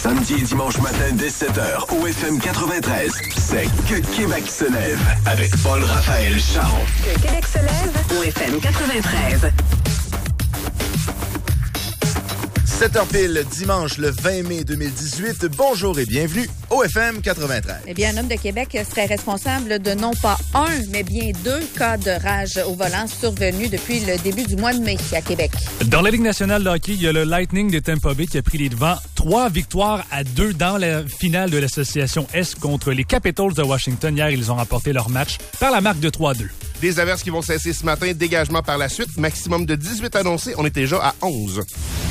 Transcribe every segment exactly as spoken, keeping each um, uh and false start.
Samedi et dimanche matin dès sept heures, au F M quatre-vingt-treize, c'est Que Québec se lève avec Paul-Raphaël Charon. Que Québec se lève au F M quatre-vingt-treize. sept heures pile, dimanche le vingt mai deux mille dix-huit. Bonjour et bienvenue au F M quatre-vingt-treize. Eh bien, un homme de Québec serait responsable de non pas un, mais bien deux cas de rage au volant survenus depuis le début du mois de mai à Québec. Dans la Ligue nationale de hockey, il y a le Lightning de Tampa Bay qui a pris les devants. Trois victoires à deux dans la finale de l'Association S contre les Capitals de Washington. Hier, ils ont remporté leur match par la marque de trois à deux. Des averses qui vont cesser ce matin, dégagement par la suite. Maximum de dix-huit annoncés, on est déjà à onze.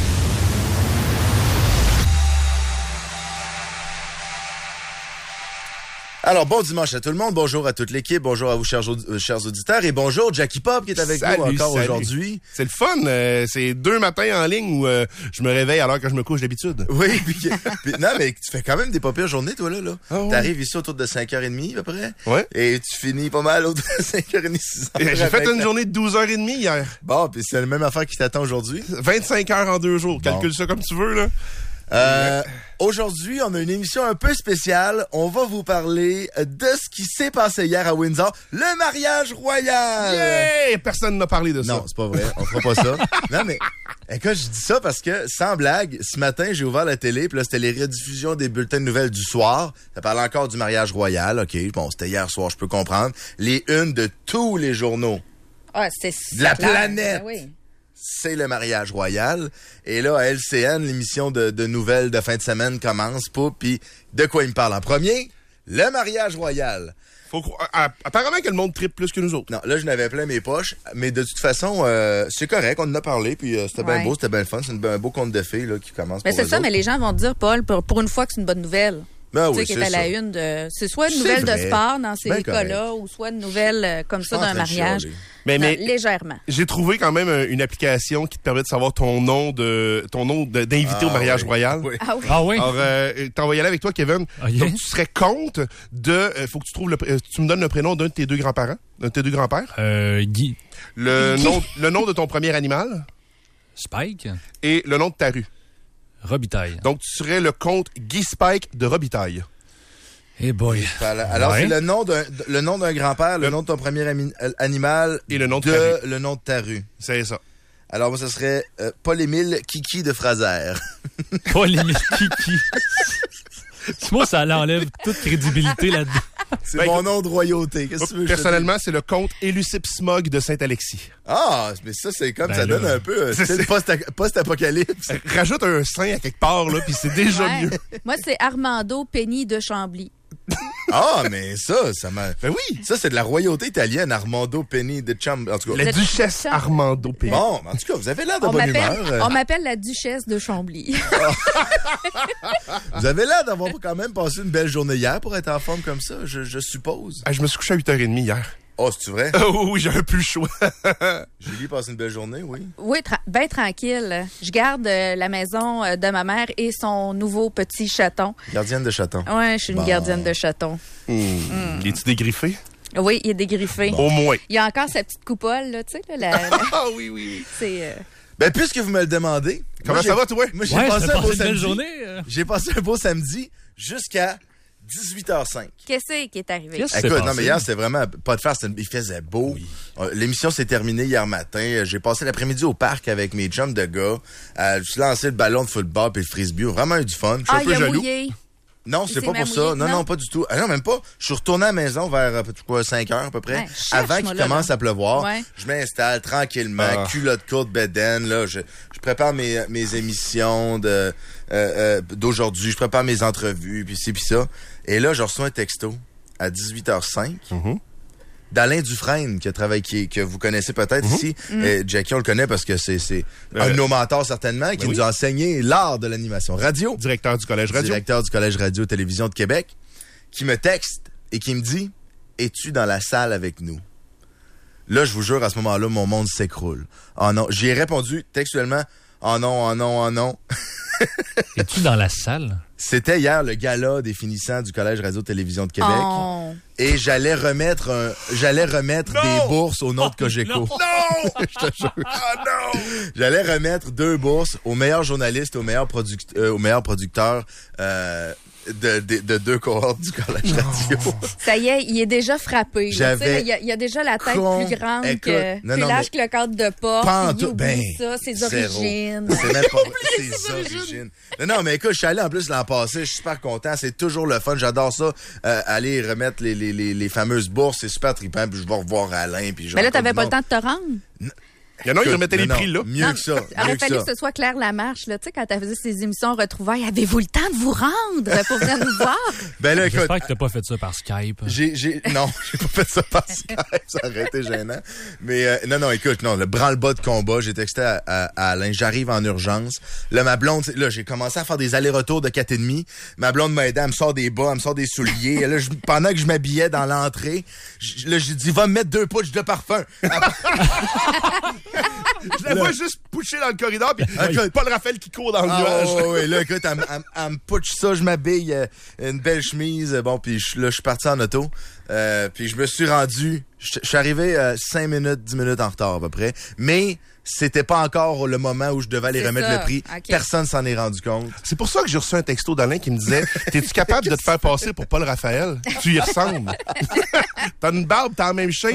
Alors, bon dimanche à tout le monde. Bonjour à toute l'équipe. Bonjour à vous, chers, euh, chers auditeurs. Et bonjour, Jackie Pop, qui est avec salut, nous encore salut. aujourd'hui. C'est le fun. Euh, c'est deux matins en ligne où euh, je me réveille à l'heure que je me couche d'habitude. Oui, puis, puis non, mais tu fais quand même des pas pires journées, toi, là. là. Ah, oui. T'arrives ici autour de cinq heures trente, à peu près. Ouais. Et tu finis pas mal autour de cinq heures trente, six heures. J'ai fait une journée de douze heures trente hier. Bon, puis c'est la même affaire qui t'attend aujourd'hui. vingt-cinq heures en deux jours. Bon. Calcule ça comme tu veux, là. Euh, aujourd'hui, on a une émission un peu spéciale. On va vous parler de ce qui s'est passé hier à Windsor, le mariage royal. Yeah! Personne n'a parlé de ça. Non, c'est pas vrai. On fera pas ça. Non, mais écoute, je dis ça parce que, sans blague, ce matin, j'ai ouvert la télé, puis là, c'était les rediffusions des bulletins de nouvelles du soir. Ça parlait encore du mariage royal. OK, bon, c'était hier soir, je peux comprendre. Les unes de tous les journaux. Ah, c'est De la clair. planète. Ah oui. C'est le mariage royal. Et là, à L C N, l'émission de, de nouvelles de fin de semaine commence pas. Puis de quoi il me parle en premier? Le mariage royal. Faut cro- à- apparemment que le monde tripe plus que nous autres. Non, là, je n'avais plein mes poches. Mais de toute façon, euh, c'est correct. On en a parlé. Puis euh, c'était bien Ouais. beau, c'était bien le fun. C'est une- un beau conte de fées là, qui commence Mais pour c'est eux ça, autres. mais les gens vont te dire, Paul, pour, pour une fois que c'est une bonne nouvelle. Ben Tu oui, sais, qui c'est est à ça. la une de. C'est soit une C'est nouvelle vrai. de sport dans ces Ben cas-là, ou soit une nouvelle euh, comme ça Je suis d'un pas en train de mariage. chialer. Mais, Non, mais légèrement. j'ai trouvé quand même euh, une application qui te permet de savoir ton nom de ton nom de- d'invité Ah, au mariage oui. royal. Oui. Ah oui. Ah oui? Alors, euh, t'en vas y aller avec toi, Kevin. Ah, yeah. Donc, tu serais compte de... euh, faut que tu trouves le... euh, tu me donnes le prénom d'un de tes deux grands-parents, d'un de tes deux grands-pères. Euh, Guy. Le nom, le nom de ton premier animal Spike. et le nom de ta rue. Robitaille. Donc, tu serais le comte Guy Spike de Robitaille. Eh boy. Voilà. Alors, Ouais. c'est le nom d'un le nom d'un grand-père, le, Le- nom de ton premier ami- euh, animal Et le nom de ta le nom de ta rue. C'est ça. Alors, moi, ce serait euh, Paul-Émile Kiki de Fraser. Pas limite Kiki. Moi, ça l'enlève toute crédibilité là-dedans. C'est Ben, mon écoute, nom de royauté. Qu'est-ce que tu veux que je te Personnellement, c'est le comte Élucipe Smog de Saint-Alexis. dise? Ah, mais ça, c'est comme, Ben ça là. donne un peu, euh, C'est- style post- post-apocalypse. Euh, Rajoute un saint à quelque part, là, puis c'est déjà Ouais. mieux. Moi, c'est Armando Penny de Chambly. Ah, mais ça, ça m'a... Ben oui! Ça, c'est de la royauté italienne, Armando Penny de Cham... En tout cas, La Le- duchesse Le- Armando Penny. bon, en tout cas, vous avez l'air de On bonne m'appelle, humeur. euh, on m'appelle la duchesse de Chambly. Vous avez l'air d'avoir quand même passé une belle journée hier pour être en forme comme ça, je, je suppose. Ah, je me suis couché à huit heures trente hier. Oh, c'est-tu vrai? Oh oui, j'avais plus le choix. Julie passe une belle journée, oui. Oui, tra- bien tranquille. Je garde euh, la maison euh, de ma mère et son nouveau petit chaton. Gardienne de chaton. Ouais, je suis une Bon. gardienne de chaton. Hmm. Es-tu dégriffé? Oui, il est dégriffé. Au moins. Il y a encore sa petite coupole, là, tu sais, là, la- la- Ah oui, oui, oui. c'est... euh, Ben, puisque vous me le demandez... Comment moi, ça j'ai- va, toi? Moi, j'ai Ouais, passé ça un beau passé une belle samedi. journée. euh. J'ai passé un beau samedi jusqu'à dix-huit heures cinq. Qu'est-ce qui est arrivé? Qu'est-ce qui Écoute, s'est non, passé? mais hier, c'était vraiment pas de farce. c'était- Il faisait beau. Euh, L'émission s'est terminée hier matin. J'ai passé l'après-midi au parc avec mes chums de gars. Euh, je suis lancé le ballon de football puis le frisbee. Vraiment eu du fun. Je suis Ah, un peu il a jaloux. mouillé. Non, Il c'est s'est pas même pour ça. mouillé? Non, non, Non. pas du tout. Ah non, même pas. Je suis retourné à la maison vers euh, quoi, cinq heures à peu près. Ouais, cherche, avant moi, qu'il là, commence là. à pleuvoir. Ouais. Je m'installe tranquillement, Ah. culotte courte, bedaine. Là, je, je prépare mes, mes émissions de euh, euh, d'aujourd'hui. Je prépare mes entrevues, puis ci, puis ça. Et là, je reçois un texto à dix-huit heures cinq. Mhm. d'Alain Dufresne, qui a travaillé, qui, que vous connaissez peut-être Mhm. ici. Euh, Jackie, on le connaît parce que c'est, c'est Euh, un de nos mentors certainement, qui ben nous oui. a enseigné l'art de l'animation radio. Directeur du Collège Radio. Directeur du Collège Radio-Télévision de Québec, qui me texte et qui me dit « Es-tu dans la salle avec nous? » Là, je vous jure, à ce moment-là, mon monde s'écroule. Oh non, j'y ai répondu textuellement « Oh non, oh non, oh non. » Es-tu dans la salle? C'était hier le gala des finissants du Collège Radio-Télévision de Québec. Oh. Et j'allais remettre un, j'allais remettre Non! des bourses au nom Oh, de Cogeco. non! Non! Je te jure. Ah non! J'allais remettre deux bourses aux meilleurs journalistes, aux meilleurs, product- euh, aux meilleurs producteurs euh, de, de, de deux cohortes du Collège Radio. Ça y est, il est déjà frappé. là. J'avais Tu sais, Il y, a- il y a déjà la tête con- plus grande Écoute, que non, plus non, large mais- que le cadre de porte. Pas en Il tout. oublie Ben, ça, ses zéro. origines. C'est même pas ses origines. Non, non, mais écoute, je suis allé en plus l'an passé, je suis super content. C'est toujours le fun. J'adore ça. Euh, aller remettre les, les, les, les fameuses bourses. C'est super trippant. Puis je vais revoir Alain. Puis je Mais là, rencontre t'avais du pas le monde. temps de te rendre. Il y en a un qui Écoute, remettait les non, prix, là. Mieux Non, que ça. Il aurait mieux que fallu ça. que ce soit Claire Lamarche, là, tu sais, quand elle faisait ses émissions retrouvailles. Avez-vous le temps de vous rendre pour venir nous voir? Ben là, écoute, J'espère que t'as pas fait ça par Skype. J'ai, j'ai, non, j'ai pas fait ça par Skype, ça aurait été gênant. Mais euh, non, non, écoute, non, le branle-bas de combat, j'ai texté à, à, à Alain, j'arrive en urgence. Là, ma blonde, là, j'ai commencé à faire des allers-retours de quatre et demi. Ma blonde m'a aidé, elle me sort des bas, elle me sort des souliers. Là, je, pendant que je m'habillais dans l'entrée, je- là, j'ai dit, va me mettre deux pouches de parfum. Je la vois juste pusher dans le corridor, puis Écoute. Paul Raphaël qui court dans le Ah, nuage. ouais, ouais, là, écoute, elle, me- elle me- elle me putsch ça, je m'habille, euh, une belle chemise, euh, bon, puis je- là, je suis parti en auto, euh, puis je me suis rendu, je je suis arrivé euh, cinq minutes, dix minutes en retard à peu près, mais c'était pas encore le moment où je devais aller C'est remettre ça. le prix. Ok. Personne s'en est rendu compte. C'est pour ça que j'ai reçu un texto d'Alain qui me disait « T'es-tu capable de te faire passer pour Paul Raphaël? Tu y ressembles. T'as une barbe, t'as la même shape.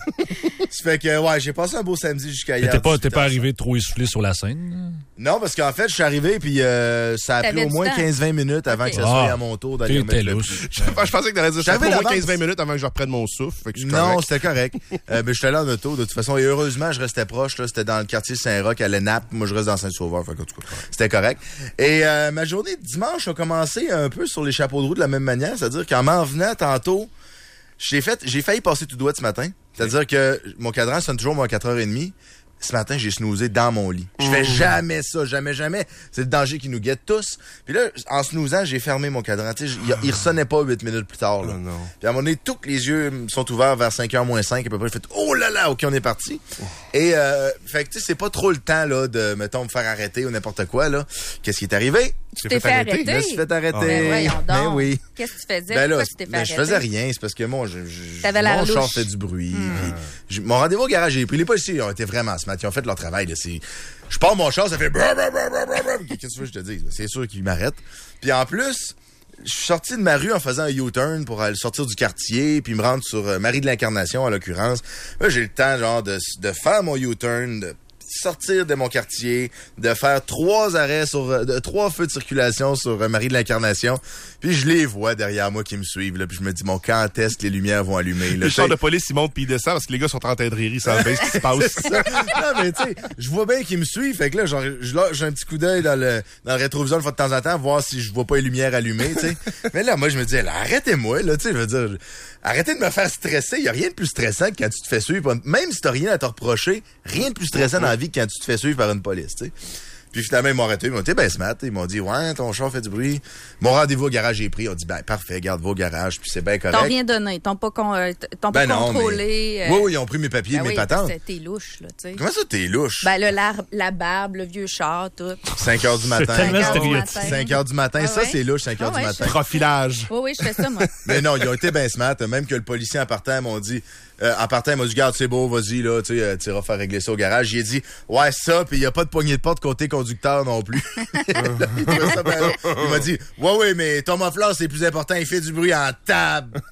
Ça fait que, ouais, j'ai passé un beau samedi jusqu'à Mais hier. T'es pas, t'es dix-huit heures. pas arrivé trop essoufflé sur la scène? Non, parce qu'en fait, je suis arrivé, puis euh, ça a T'avais pris au du moins temps. quinze vingt minutes avant Ok. que ça soit Ah, à mon tour d'aller T'étais remettre le louche. prix. Je, je pensais que t'allais dire « J'avais J'avais au moins l'avance. quinze vingt minutes avant que je reprenne mon souffle. » Fait que je suis Non, correct. c'était correct. euh, ben, j'étais allé en auto, de toute façon. Et heureusement, je restais proche, là. C'était dans le quartier Saint-Roch, à l'E N A P. Moi, je reste dans Saint-Sauveur. Fait que, en tout cas, c'était correct. Et euh, ma journée de dimanche a commencé un peu sur les chapeaux de roue de la même manière. C'est-à-dire qu'en m'en venant tantôt, j'ai fait, j'ai failli passer tout droit ce matin. C'est-à-dire que mon cadran sonne toujours moi, à quatre heures trente. Ce matin, j'ai snoozé dans mon lit. Je fais jamais ça, jamais, jamais. C'est le danger qui nous guette tous. Puis là, en snoozant, j'ai fermé mon cadran. Tu sais, il, il ressonnait pas huit minutes plus tard. Là. Oh non. Puis à un moment donné, tous les yeux me sont ouverts vers cinq heures moins cinq à peu près. J'ai fait « Oh là là, OK, on est parti. » Et, euh, fait que, tu sais, c'est pas trop le temps, là, de, mettons, me faire arrêter ou n'importe quoi, là. Qu'est-ce qui est arrivé? Tu t'es fait arrêter? Je me suis fait arrêter. Ben voyons donc. Ben oui. Qu'est-ce que tu faisais? Ben là, Pourquoi tu t'es fait ben, arrêter? je faisais rien, c'est parce que moi, je, je, T'avais l'air mon char louche. fait du bruit. puis je- mon rendez-vous au garage, j'ai pris les policiers, ils ont été vraiment smart, ils ont fait leur travail. Là, c'est, je pars mon char, ça fait brr, brr, brr, brr, brr, brr. Qu'est-ce que tu veux que je te dise? C'est sûr qu'ils m'arrêtent. Puis en plus, je suis sorti de ma rue en faisant un U-turn pour aller sortir du quartier, puis me rendre sur euh, Marie de l'Incarnation, en l'occurrence. Là, j'ai le temps, genre, de, de faire mon U-turn, de sortir de mon quartier, de faire trois arrêts sur, euh, de, trois feux de circulation sur euh, Marie de l'Incarnation. Puis je les vois derrière moi qui me suivent, là. Puis je me dis, bon, quand est-ce que les lumières vont allumer, là? Le char de police, il monte puis il descend parce que les gars sont en train de rire, ils savent bien ce qui se passe. Non, mais tu sais, je vois bien qu'ils me suivent. Fait que là, genre, je lâche- j'ai un petit coup d'œil dans le, dans le rétroviseur une fois de temps en temps, voir si je vois pas les lumières allumées, tu sais. Mais là, moi, je me dis, là, arrêtez-moi, là, tu sais, je veux dire, arrêtez de me faire stresser. Il y a rien de plus stressant que quand tu te fais suivre. Même si t'as rien à te reprocher, rien de plus stressant dans la vie que quand tu te fais suivre par une police, tu sais. Puis finalement, ils m'ont arrêté. Ils m'ont dit, ben, ce matin, ils m'ont dit, ouais, ton char fait du bruit. Mon rendez-vous au garage est pris. On dit, ben, parfait, garde, va au garage, puis c'est bien correct. T'ont rien donné. T'ont pas, con, euh, t'ont Ben pas non, contrôlé. mais... euh, Oui, oui, ils ont pris mes papiers, ben mes oui, patentes. parce que T'es louche, là, tu sais. Comment ça, t'es louche? Ben là, la, la barbe, le vieux char, tout. cinq heures du matin. tellement cinq heures du stéréotypé. matin. cinq heures du matin, Ah ça, ouais? c'est louche, cinq heures Ah du ouais, matin. Profilage. Oui, oui, je fais ça, moi. Mais non, ils ont été bien smart. Même que le policier en partant m'ont dit, euh, en partant, il m'a dit, garde, c'est beau, vas-y, là, tu sais, euh, tu iras faire régler ça au garage. J'ai dit, ouais, ça, puis il n'y a pas de poignée de porte côté conducteur non plus. Il trouvait ça bien long. Il m'a dit, ouais, ouais, mais ton muffler, c'est plus important, il fait du bruit en table.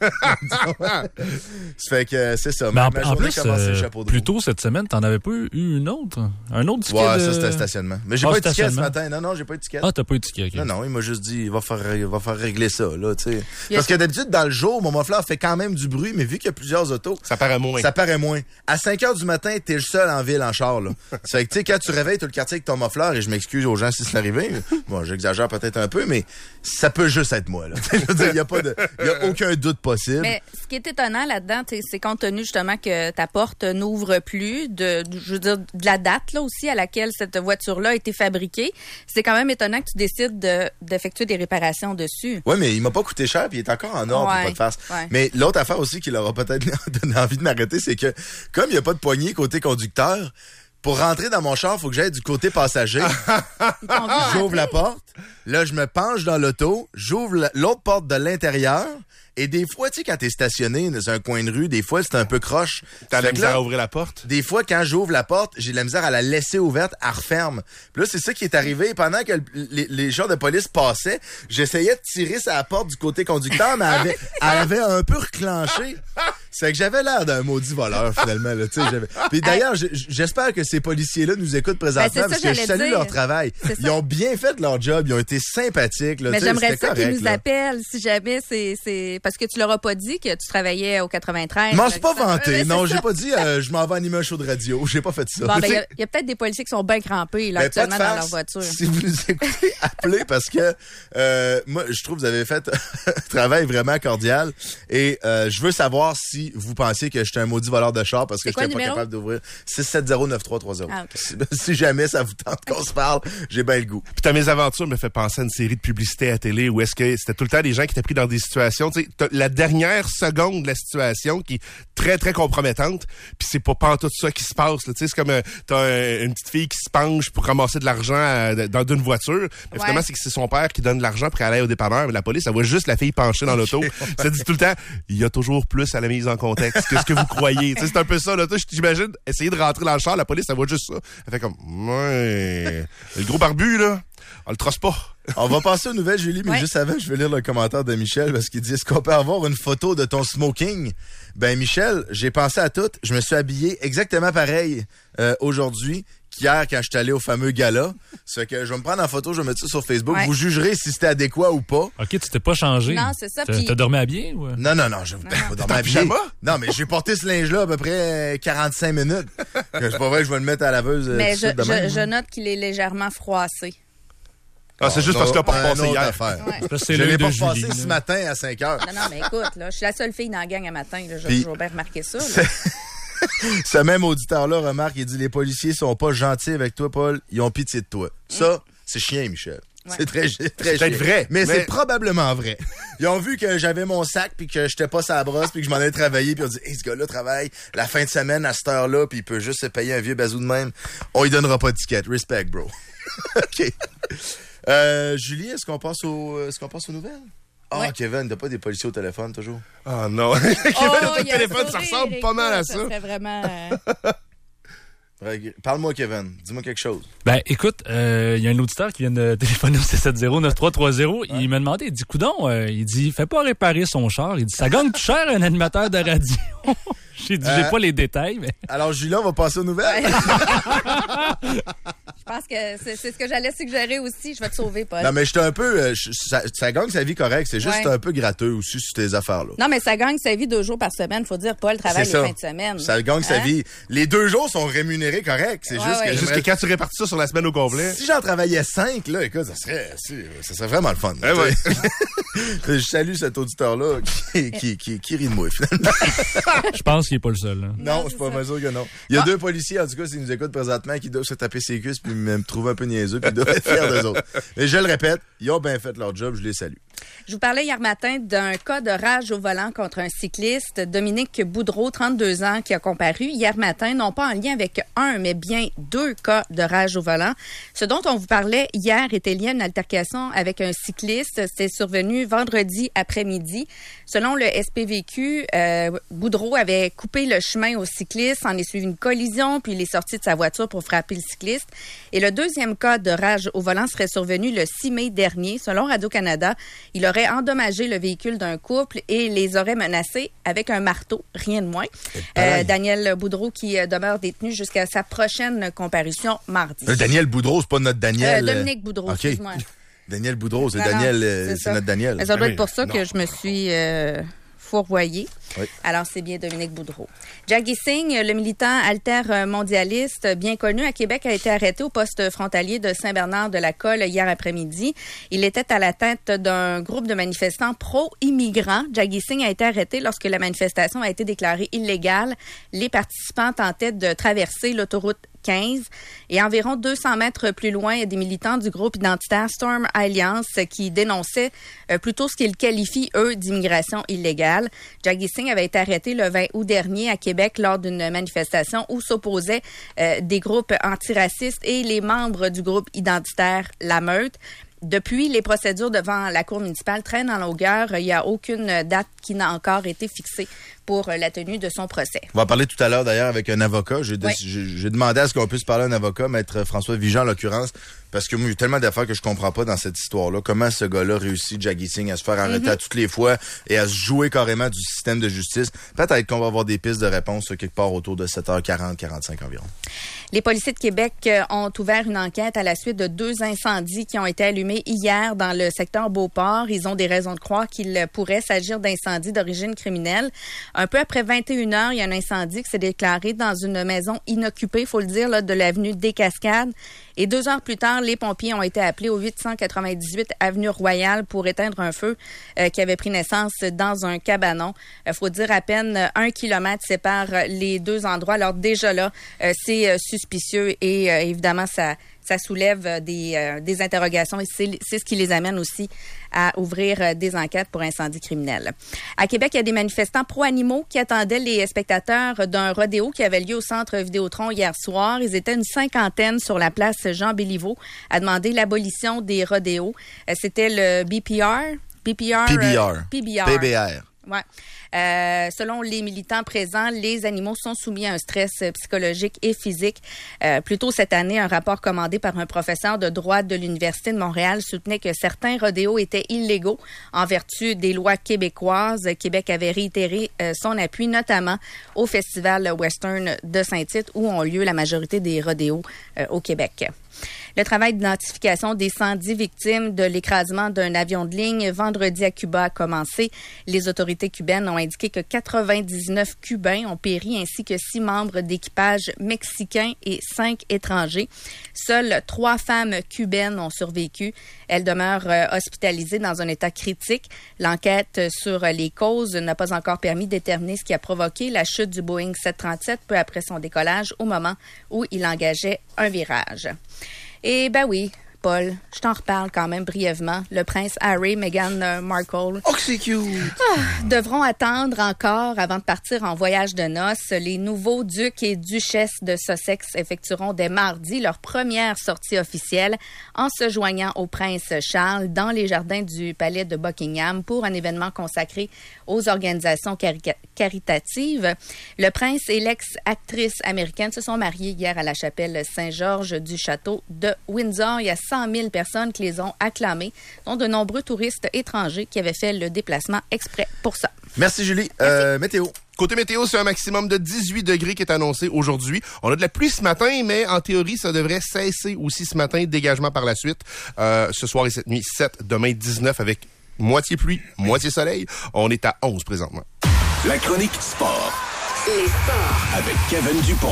Ça fait que euh, c'est ça. Mais Ma, en, ma en journée plus, commence sur le euh, chapeau de plus roue. tôt cette semaine, t'en avais pas eu une autre? Un autre ticket Ouais, de... ça, c'était stationnement. Mais j'ai Ah, pas eu de ticket ce stationnement. matin. Non, non, j'ai pas eu de ticket. Ah, t'as pas eu de ticket, ok. Non, non, il m'a juste dit, il va faire, il va faire régler ça, là, tu sais. Il y a- Parce que d'habitude, dans le jour, mon muffler fait quand même du bruit, mais vu qu'il y a plusieurs autos, Ça paraît moins. ça paraît moins. À cinq heures du matin, t'es le seul en ville en char, là. Ça fait que, tu sais, quand tu réveilles tout le quartier avec ton muffler, et je m'excuse aux gens si c'est arrivé, bon, j'exagère peut-être un peu, mais ça peut juste être moi, là. Je veux dire, il y a pas de, il y a aucun doute possible. Mais ce qui est étonnant là-dedans, t'sais, c'est compte tenu justement que ta porte n'ouvre plus, de, de- je veux dire, de la date là aussi à laquelle cette voiture-là a été fabriquée. C'est quand même étonnant que tu décides de, d'effectuer des réparations dessus. Ouais, mais il m'a pas coûté cher, puis il est encore en ordre, Ouais, pour pas de farce. ouais. Mais l'autre affaire aussi qui leur a peut-être donné envie de m'arrêter, c'est que, comme il n'y a pas de poignée côté conducteur, Pour rentrer dans mon char, il faut que j'aille du côté passager. J'ouvre la porte. Là, je me penche dans l'auto. J'ouvre l'autre porte de l'intérieur. Et des fois, tu sais, quand t'es stationné dans un coin de rue, des fois, c'est un peu croche. T'as la misère à ouvrir la porte? Des fois, quand j'ouvre la porte, j'ai de la misère à la laisser ouverte, elle referme. Puis là, c'est ça qui est arrivé. Pendant que les, les gens de police passaient, j'essayais de tirer sa porte du côté conducteur, mais elle avait, elle avait un peu reclenché. C'est que j'avais l'air d'un maudit voleur, finalement. Là, j'avais... Puis d'ailleurs, j'espère que ces policiers-là nous écoutent présentement, ben, parce que je salue dire. leur travail. Ils ont bien fait leur job, ils ont été sympathiques. Là, mais j'aimerais ça correct, qu'ils nous là. appellent si jamais c'est... c'est... Parce que tu leur as pas dit que tu travaillais au quatre-vingt-treize. Je m'en suis pas vanté. Non, j'ai ça. pas dit euh, je m'en vais animer un show de radio. J'ai pas fait ça. Bon, ben, il y a, y a peut-être des policiers qui sont bien crampés là, ben, actuellement face, dans leur voiture. Si vous nous écoutez, appelez parce que euh, moi, je trouve que vous avez fait un travail vraiment cordial. Et euh, je veux savoir si vous pensez que j'étais un maudit voleur de char parce que je n'étais pas capable d'ouvrir. six sept zéro neuf trois trois zéro. Ah, okay. si, si jamais ça vous tente qu'on se parle, j'ai bien le goût. Puis ta mésaventure me fait penser à une série de publicités à télé où est-ce que c'était tout le temps des gens qui étaient pris dans des situations, tu sais, la dernière seconde de la situation qui est très, très compromettante, puis c'est pas pantoute ça qui se passe. Tu sais, c'est comme euh, t'as un, une petite fille qui se penche pour ramasser de l'argent euh, dans une voiture, mais ouais. finalement, c'est que c'est son père qui donne de l'argent pour aller au dépanneur, mais la police, elle voit juste la fille penchée dans l'auto. Ça dit tout le temps, il y a toujours plus à la mise en contexte que ce que vous croyez. Tu sais, c'est un peu ça, là. J'imagine, essayer de rentrer dans le char, la police, elle voit juste ça. Elle fait comme, ouais, le gros barbu, là, on le trosse pas. On va passer aux nouvelles, Julie, mais ouais. juste avant, je vais lire le commentaire de Michel parce qu'il dit, est-ce qu'on peut avoir une photo de ton smoking? Ben, Michel, j'ai pensé à tout. Je me suis habillé exactement pareil euh, aujourd'hui qu'hier quand je suis allé au fameux gala. C'est que je vais me prendre en photo, je vais mettre ça sur Facebook. Ouais. Vous jugerez si c'était adéquat ou pas. OK, tu t'es pas changé. Non, c'est ça. T'as, pis... t'as dormi habillé ou? Non, non, non, je ne pas dormir habillé. Non, mais j'ai porté ce linge-là à peu près quarante-cinq minutes. C'est pas vrai que je vais le mettre à la laveuse. Mais je, je, je note qu'il est légèrement froissé. Ah, c'est juste parce qu'il n'a pas repassé hier. Ouais. C'est je l'ai pas repassé ce matin à cinq heures. Non, non, mais écoute, là, je suis la seule fille dans la gang à matin. Là, je vais bien remarquer ça. Là. Ce même auditeur-là remarque, il dit, les policiers sont pas gentils avec toi, Paul. Ils ont pitié de toi. Ça, mmh. c'est chien, Michel. Ouais. C'est très, très c'est vrai. Mais, mais c'est probablement vrai. Ils ont vu que j'avais mon sac puis que j'étais pas sa brosse puis que je m'en allais travailler puis ils ont dit, hey, ce gars-là travaille la fin de semaine à cette heure-là puis il peut juste se payer un vieux bazou de même. On lui donnera pas de ticket. Respect, bro. OK. Euh, Julie, est-ce qu'on passe au, est-ce qu'on passe aux nouvelles? Ah, oh, ouais. Kevin, t'as pas des policiers au téléphone, toujours? Ah, oh, non. Kevin, oh, au téléphone, ça ressemble pas mal à ça. Ça serait vraiment... Euh... Parle-moi, Kevin. Dis-moi quelque chose. Ben, écoute, il euh, y a un auditeur qui vient de téléphoner au six sept zéro neuf trois trois zéro. Ouais. Il m'a demandé, il dit, coudon, euh, il dit, fais pas réparer son char. Il dit, ça gagne cher un animateur de radio. J'ai dit, euh, j'ai pas les détails, mais... Alors, Julien, on va passer aux nouvelles. Ouais. Je pense que c'est, c'est ce que j'allais suggérer aussi. Je vais te sauver, Paul. Non, mais j'étais un peu... Euh, je, ça, ça gagne sa vie correcte. C'est juste ouais. un peu gratteux aussi sur tes affaires-là. Non, mais ça gagne sa vie deux jours par semaine. Faut dire, Paul travaille les fins de semaine. Ça gagne hein? sa vie. Les deux jours sont rémunérés corrects. C'est ouais, juste, ouais. que juste que quand tu répartis ça sur la semaine au complet... Si j'en travaillais cinq, là, écoute, ça serait, ça serait vraiment le fun. Ouais, ouais. Je salue cet auditeur-là qui, qui, qui, qui rit de moi, finalement. Je pense qu'il n'est pas le seul. Hein. Non, je suis pas sûr que non. Il y a ah. deux policiers, en tout cas, s'ils nous écoutent présentement, qui doivent se taper ses cuisses puis me trouver un peu niaiseux puis doivent être fiers d'eux autres. Mais je le répète, ils ont bien fait leur job, je les salue. Je vous parlais hier matin d'un cas de rage au volant contre un cycliste, Dominique Boudreau, trente-deux ans, qui a comparu hier matin, non pas en lien avec un, mais bien deux cas de rage au volant. Ce dont on vous parlait hier était lié à une altercation avec un cycliste. C'est survenu vendredi après-midi. Selon le S P V Q, euh, Boudreau avait coupé le chemin au cycliste, en est suivi une collision, puis il est sorti de sa voiture pour frapper le cycliste. Et le deuxième cas de rage au volant serait survenu le six mai dernier. Selon Radio-Canada, il aurait endommagé le véhicule d'un couple et les aurait menacés avec un marteau, rien de moins. Euh, Daniel Boudreau qui demeure détenu jusqu'à sa prochaine comparution mardi. Euh, Daniel Boudreau, c'est pas notre Daniel. Euh, Dominique Boudreau, okay. Excuse-moi. Daniel Boudreau, c'est non, Daniel, non, c'est, c'est notre Daniel. Mais ça doit être pour ça non. que je me suis euh, fourvoyée. Oui. Alors, c'est bien Dominique Boudreau. Jaggi Singh, le militant alter-mondialiste bien connu à Québec, a été arrêté au poste frontalier de Saint-Bernard-de-la-Colle hier après-midi. Il était à la tête d'un groupe de manifestants pro-immigrants. Jaggi Singh a été arrêté lorsque la manifestation a été déclarée illégale. Les participants tentaient de traverser l'autoroute quinze. Et environ deux cents mètres plus loin, il y a des militants du groupe identitaire Storm Alliance qui dénonçaient euh, plutôt ce qu'ils qualifient, eux, d'immigration illégale. Jaggi Singh avait été arrêté le vingt août dernier à Québec lors d'une manifestation où s'opposaient euh, des groupes antiracistes et les membres du groupe identitaire La Meute. Depuis, les procédures devant la Cour municipale traînent en longueur. Il n'y a aucune date qui n'a encore été fixée pour la tenue de son procès. On va parler tout à l'heure, d'ailleurs, avec un avocat. J'ai, oui. j'ai, j'ai demandé à ce qu'on puisse parler à un avocat, maître François Vigent, en l'occurrence, parce que moi, il y a tellement d'affaires que je comprends pas dans cette histoire-là. Comment ce gars-là réussit, Jaggi Singh, à se faire arrêter mm-hmm. à toutes les fois et à se jouer carrément du système de justice. Peut-être qu'on va avoir des pistes de réponse quelque part autour de sept heures quarante, quarante-cinq environ. Les policiers de Québec ont ouvert une enquête à la suite de deux incendies qui ont été allumés hier dans le secteur Beauport. Ils ont des raisons de croire qu'il pourrait s'agir d'incendies d'origine criminelle. Un peu après vingt et une heures, il y a un incendie qui s'est déclaré dans une maison inoccupée, il faut le dire, là, de l'avenue des Cascades. Et deux heures plus tard, les pompiers ont été appelés au huit cent quatre-vingt-dix-huit avenue Royale pour éteindre un feu euh, qui avait pris naissance dans un cabanon. Il euh, faut dire à peine un kilomètre sépare les deux endroits. Alors déjà là, euh, c'est euh, suspicieux et euh, évidemment, ça... Ça soulève des, euh, des interrogations et c'est, c'est ce qui les amène aussi à ouvrir euh, des enquêtes pour incendie criminel. À Québec, il y a des manifestants pro-animaux qui attendaient les spectateurs d'un rodéo qui avait lieu au Centre Vidéotron hier soir. Ils étaient une cinquantaine sur la place Jean-Béliveau à demander l'abolition des rodéos. Euh, c'était le B P R. B P R. P B R. Euh, P B R. P B R. Ouais. Euh, selon les militants présents, les animaux sont soumis à un stress psychologique et physique. Euh, plus tôt cette année, un rapport commandé par un professeur de droit de l'Université de Montréal soutenait que certains rodéos étaient illégaux en vertu des lois québécoises. Québec avait réitéré euh, son appui, notamment au Festival Western de Saint-Tite, où ont lieu la majorité des rodéos euh, au Québec. Le travail d'identification des cent dix victimes de l'écrasement d'un avion de ligne vendredi à Cuba a commencé. Les autorités cubaines ont indiqué que quatre-vingt-dix-neuf Cubains ont péri ainsi que six membres d'équipage mexicains et cinq étrangers. Seules trois femmes cubaines ont survécu. Elles demeurent euh, hospitalisées dans un état critique. L'enquête sur les causes n'a pas encore permis de déterminer ce qui a provoqué la chute du Boeing sept cent trente-sept peu après son décollage au moment où il engageait un virage. Et ben oui, Paul, je t'en reparle quand même brièvement. Le prince Harry, Meghan Markle... Oh, c'est cute! Ah, devront attendre encore avant de partir en voyage de noces. Les nouveaux ducs et duchesses de Sussex effectueront dès mardi leur première sortie officielle en se joignant au prince Charles dans les jardins du palais de Buckingham pour un événement consacré aux organisations cari- caritatives. Le prince et l'ex-actrice américaine se sont mariés hier à la chapelle Saint-Georges du château de Windsor. Il y a cent mille personnes qui les ont acclamés, dont de nombreux touristes étrangers qui avaient fait le déplacement exprès pour ça. Merci Julie. Merci. Euh, météo. Côté météo, c'est un maximum de dix-huit degrés qui est annoncé aujourd'hui. On a de la pluie ce matin, mais en théorie, ça devrait cesser aussi ce matin. Dégagement par la suite. Euh, ce soir et cette nuit, sept. Demain, dix-neuf avec moitié pluie, moitié soleil. On est à onze présentement. La chronique sport. Les sports. Avec Kevin Dupont.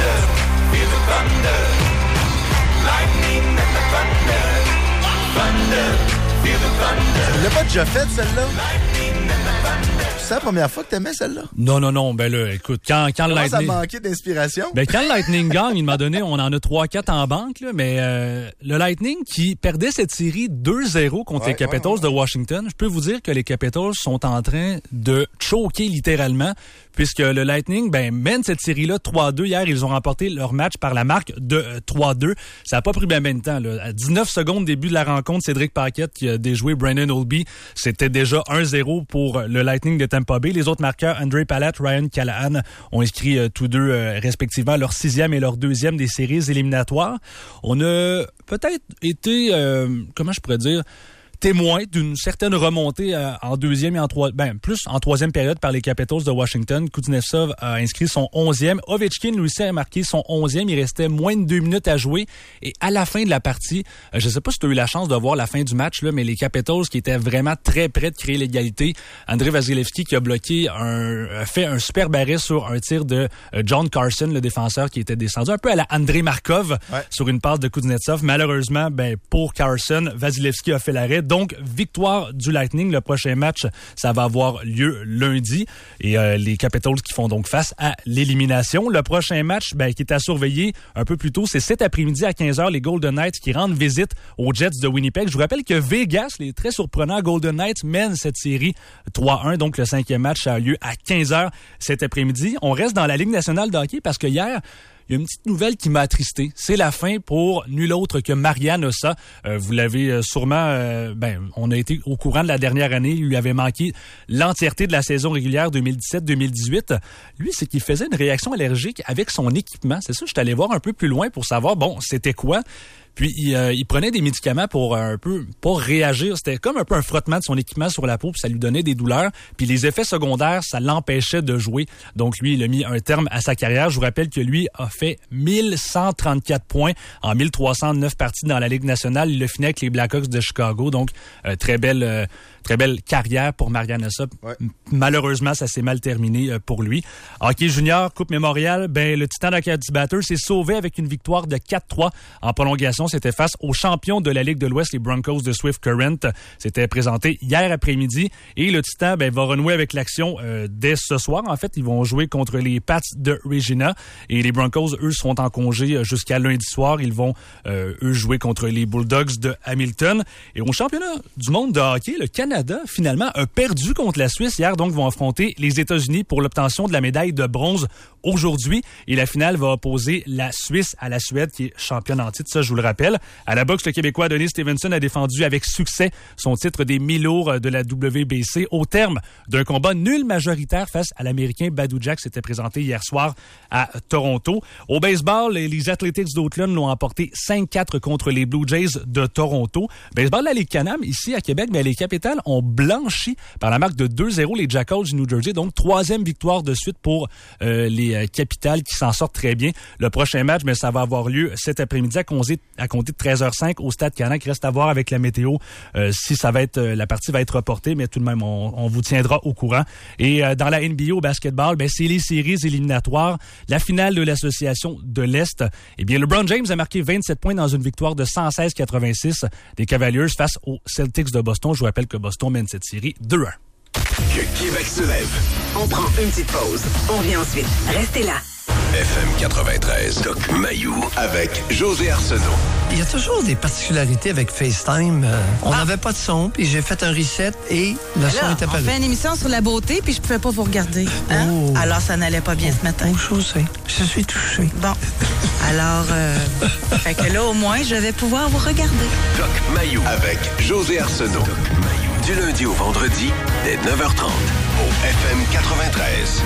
Tu l'as pas déjà faite, celle-là? C'est la première fois que t'aimais celle-là? Non, non, non. Ben là, écoute, quand, quand le Lightning... ça Lightning... manquait d'inspiration? Ben, quand le Lightning gagne, il m'a donné, on en a trois quatre en banque, là, mais euh, le Lightning qui perdait cette série deux zéro contre ouais, les Capitals ouais, ouais. de Washington, je peux vous dire que les Capitals sont en train de choquer littéralement, puisque le Lightning ben mène cette série-là trois deux. Hier, ils ont remporté leur match par la marque de euh, trois deux. Ça n'a pas pris bien, bien de temps. Là. À dix-neuf secondes début de la rencontre, Cédric Paquette qui a déjoué Brandon Oldby, c'était déjà un zéro pour le Lightning de Tampa Bay. Les autres marqueurs, Andrei Palat, Ryan Callahan, ont inscrit euh, tous deux euh, respectivement leur sixième et leur deuxième des séries éliminatoires. On a peut-être été, euh, comment je pourrais dire, témoin d'une certaine remontée euh, en deuxième et en trois, ben plus en troisième période par les Capitals de Washington. Kuznetsov a inscrit son onzième. Ovechkin, lui aussi, a marqué son onzième. Il restait moins de deux minutes à jouer. Et à la fin de la partie, euh, je sais pas si tu as eu la chance de voir la fin du match, là, mais les Capitals qui étaient vraiment très près de créer l'égalité. Andrei Vasilevskiy qui a bloqué un, a fait un super barré sur un tir de euh, John Carson, le défenseur qui était descendu un peu à la Andrei Markov ouais. sur une passe de Kuznetsov. Malheureusement, ben pour Carson, Vasilevskiy a fait l'arrêt. Donc, victoire du Lightning. Le prochain match, ça va avoir lieu lundi. Et euh, les Capitals qui font donc face à l'élimination. Le prochain match, ben, qui est à surveiller un peu plus tôt, c'est cet après-midi à quinze heures, les Golden Knights qui rendent visite aux Jets de Winnipeg. Je vous rappelle que Vegas, les très surprenants Golden Knights, mènent cette série trois un. Donc, le cinquième match a lieu à quinze heures cet après-midi. On reste dans la Ligue nationale de hockey parce que hier, il y a une petite nouvelle qui m'a attristé. C'est la fin pour nul autre que Marian Hossa. Euh, vous l'avez euh, sûrement... Euh, ben, on a été au courant de la dernière année. Il lui avait manqué l'entièreté de la saison régulière deux mille dix-sept deux mille dix-huit. Lui, c'est qu'il faisait une réaction allergique avec son équipement. C'est ça, je suis allé voir un peu plus loin pour savoir, bon, c'était quoi? Puis, il, euh, il prenait des médicaments pour euh, un peu, pour réagir. C'était comme un peu un frottement de son équipement sur la peau, puis ça lui donnait des douleurs. Puis les effets secondaires, ça l'empêchait de jouer. Donc, lui, il a mis un terme à sa carrière. Je vous rappelle que lui a fait mille cent trente-quatre points en mille trois cent neuf parties dans la Ligue nationale. Il le finit avec les Blackhawks de Chicago. Donc, euh, très belle... Euh, Très belle carrière pour Marian Hossa. Ouais. Malheureusement, ça s'est mal terminé pour lui. Hockey junior, Coupe Mémorial, ben, le Titan d'Acadie Batters s'est sauvé avec une victoire de quatre trois en prolongation. C'était face aux champions de la Ligue de l'Ouest, les Broncos de Swift Current. C'était présenté hier après-midi. Et le Titan ben, va renouer avec l'action euh, dès ce soir. En fait, ils vont jouer contre les Pats de Regina. Et les Broncos, eux, seront en congé jusqu'à lundi soir. Ils vont, euh, eux, jouer contre les Bulldogs de Hamilton. Et au championnat du monde de hockey, le Canada Canada, finalement, a perdu contre la Suisse hier, donc vont affronter les États-Unis pour l'obtention de la médaille de bronze aujourd'hui. Et la finale va opposer la Suisse à la Suède, qui est championne en titre, ça je vous le rappelle. À la boxe, le Québécois Denis Stevenson a défendu avec succès son titre des mi-lourds de la W B C au terme d'un combat nul majoritaire face à l'Américain Badou Jack. C'était présenté hier soir à Toronto. Au baseball, les Athletics d'Oakland l'ont emporté cinq quatre contre les Blue Jays de Toronto. Baseball, la Ligue Can-Am, ici à Québec, mais les Capitals ont blanchi par la marque de deux zéro les Jackals du New Jersey. Donc, troisième victoire de suite pour euh, les euh, Capitals qui s'en sortent très bien. Le prochain match, mais ça va avoir lieu cet après-midi à compter, à compter de treize heures cinq au Stade Canac. Reste à voir avec la météo euh, si ça va être, euh, la partie va être reportée, mais tout de même, on, on vous tiendra au courant. Et euh, dans la N B A au basketball, ben, c'est les séries éliminatoires. La finale de l'Association de l'Est. Eh bien, LeBron James a marqué vingt-sept points dans une victoire de cent seize quatre-vingt-six des Cavaliers face aux Celtics de Boston. Je vous rappelle que Boston mène cette série deux un. Que Québec se lève. On prend une petite pause. On revient ensuite. Restez là. F M quatre-vingt-treize. Doc Mayou avec José Arsenault. Il y a toujours des particularités avec FaceTime. Euh, on n'avait ah. pas de son, puis j'ai fait un reset et le Alors, son est apparu. On fait une émission sur la beauté, puis je pouvais pas vous regarder. Hein? Oh. Alors, ça n'allait pas bien oh. ce matin. Oh, je sais. Je suis touché. Bon. Alors, euh, fait que là, au moins, je vais pouvoir vous regarder. Doc Mayou avec José Arsenault. Du lundi au vendredi, dès neuf heures trente, au F M quatre-vingt-treize.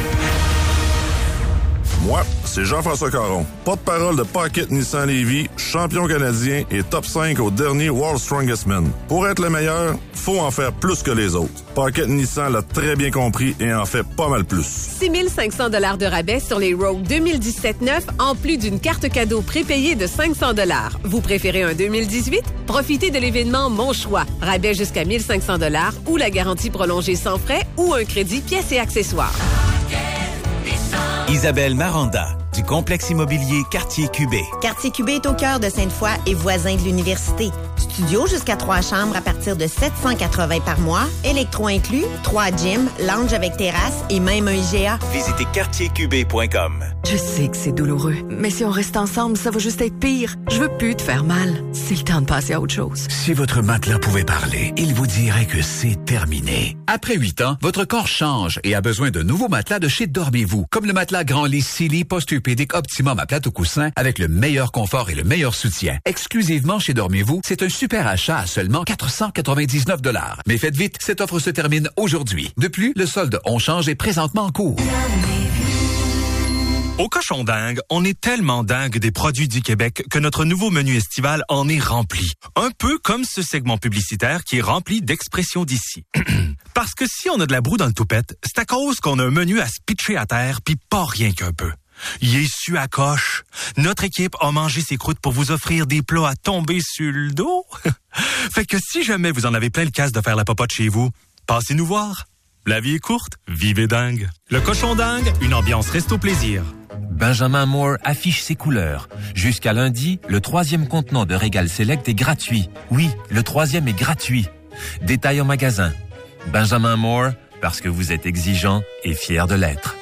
Moi, c'est Jean-François Caron, porte-parole de Pocket Nissan Lévis, champion canadien et top cinq au dernier World's Strongest Men. Pour être le meilleur, faut en faire plus que les autres. Pocket Nissan l'a très bien compris et en fait pas mal plus. six mille cinq cents dollars de rabais sur les Rogue deux mille dix-sept neuf, en plus d'une carte cadeau prépayée de cinq cents dollars. Vous préférez un deux mille dix-huit? Profitez de l'événement Mon Choix. Rabais jusqu'à mille cinq cents dollars ou la garantie prolongée sans frais ou un crédit pièces et accessoires. Isabelle Maranda, du complexe immobilier Quartier Q B. Quartier Q B est au cœur de Sainte-Foy et voisin de l'université. Studio jusqu'à trois chambres à partir de sept cent quatre-vingts par mois, électro inclus, trois gyms, lounge avec terrasse et même un I G A. Visitez quartier q b point com. Je sais que c'est douloureux, mais si on reste ensemble, ça va juste être pire. Je veux plus te faire mal. C'est le temps de passer à autre chose. Si votre matelas pouvait parler, il vous dirait que c'est terminé. Après huit ans, votre corps change et a besoin de nouveaux matelas de chez Dormez-vous, comme le matelas Grand Lit Silly Posturpédique Optimum à plate au coussin avec le meilleur confort et le meilleur soutien. Exclusivement chez Dormez-vous, c'est un super achat à seulement quatre cent quatre-vingt-dix-neuf dollars. Mais faites vite, cette offre se termine aujourd'hui. De plus, le solde On Change est présentement en cours. Au Cochon Dingue, on est tellement dingue des produits du Québec que notre nouveau menu estival en est rempli. Un peu comme ce segment publicitaire qui est rempli d'expressions d'ici. Parce que si on a de la broue dans le toupette, c'est à cause qu'on a un menu à se pitcher à terre pis pas rien qu'un peu. Il est su à coche. Notre équipe a mangé ses croûtes pour vous offrir des plats à tomber sur le dos. Fait que si jamais vous en avez plein le casse de faire la popote chez vous, passez nous voir. La vie est courte, vivez dingue. Le Cochon Dingue, une ambiance resto-plaisir. Benjamin Moore affiche ses couleurs. Jusqu'à lundi, le troisième contenant de Régal Select est gratuit. Oui, le troisième est gratuit. Détail en magasin. Benjamin Moore, parce que vous êtes exigeant et fier de l'être.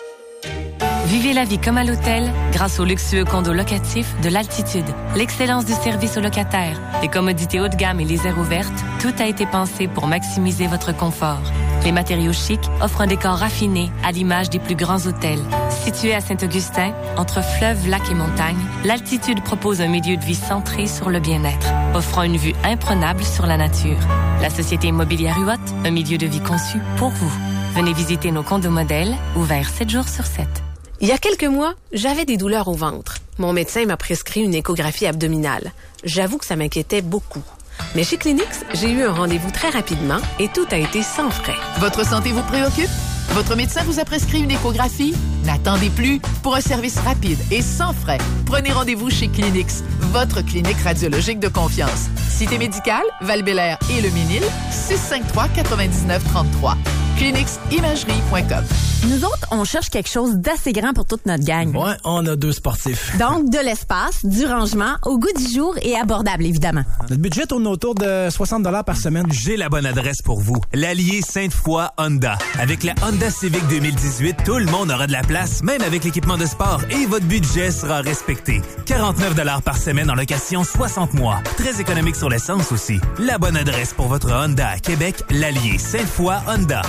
Vivez la vie comme à l'hôtel grâce au luxueux condo locatif de l'Altitude. L'excellence du service aux locataires, les commodités haut de gamme et les aires ouvertes, tout a été pensé pour maximiser votre confort. Les matériaux chics offrent un décor raffiné à l'image des plus grands hôtels. Situé à Saint-Augustin, entre fleuve, lac et montagne, l'Altitude propose un milieu de vie centré sur le bien-être, offrant une vue imprenable sur la nature. La Société immobilière Huot, un milieu de vie conçu pour vous. Venez visiter nos condos modèles, ouverts sept jours sur sept. Il y a quelques mois, j'avais des douleurs au ventre. Mon médecin m'a prescrit une échographie abdominale. J'avoue que ça m'inquiétait beaucoup. Mais chez Clinix, j'ai eu un rendez-vous très rapidement et tout a été sans frais. Votre santé vous préoccupe? Votre médecin vous a prescrit une échographie? N'attendez plus. Pour un service rapide et sans frais, prenez rendez-vous chez Clinix, votre clinique radiologique de confiance. Cité médicale, Val-Bélair et le Ménil, six cinq trois, neuf neuf trois trois. clinix imagerie point com. Nous autres, on cherche quelque chose d'assez grand pour toute notre gang. Ouais, on a deux sportifs. Donc, de l'espace, du rangement, au goût du jour et abordable, évidemment. Notre budget tourne autour de soixante dollars par semaine. J'ai la bonne adresse pour vous. L'Allier Sainte-Foy Honda. Avec la Honda Civic deux mille dix-huit, tout le monde aura de la place, même avec l'équipement de sport, et votre budget sera respecté. quarante-neuf dollars par semaine en location soixante mois. Très économique sur l'essence aussi. La bonne adresse pour votre Honda à Québec, l'Allier Sainte-Foy Honda.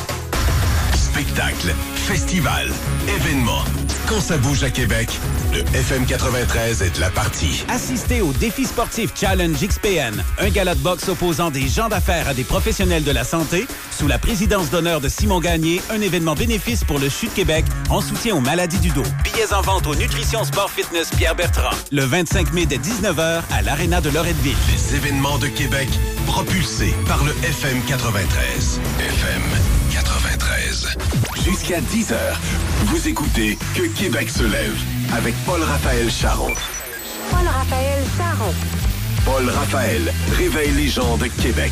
Spectacle, festival, événements. Quand ça bouge à Québec, le F M quatre-vingt-treize est de la partie. Assistez au défi sportif Challenge X P N, un gala de boxe opposant des gens d'affaires à des professionnels de la santé, sous la présidence d'honneur de Simon Gagné, un événement bénéfice pour le C H U de Québec en soutien aux maladies du dos. Billets en vente au Nutrition Sport Fitness Pierre Bertrand, le vingt-cinq mai dès dix-neuf heures à l'Arena de Loretteville. Les événements de Québec, propulsés par le F M quatre-vingt-treize. F M quatre-vingt-treize. Jusqu'à dix heures, vous écoutez Que Québec se lève avec Paul-Raphaël Charon. Paul-Raphaël Charon. Paul-Raphaël réveille les gens de Québec.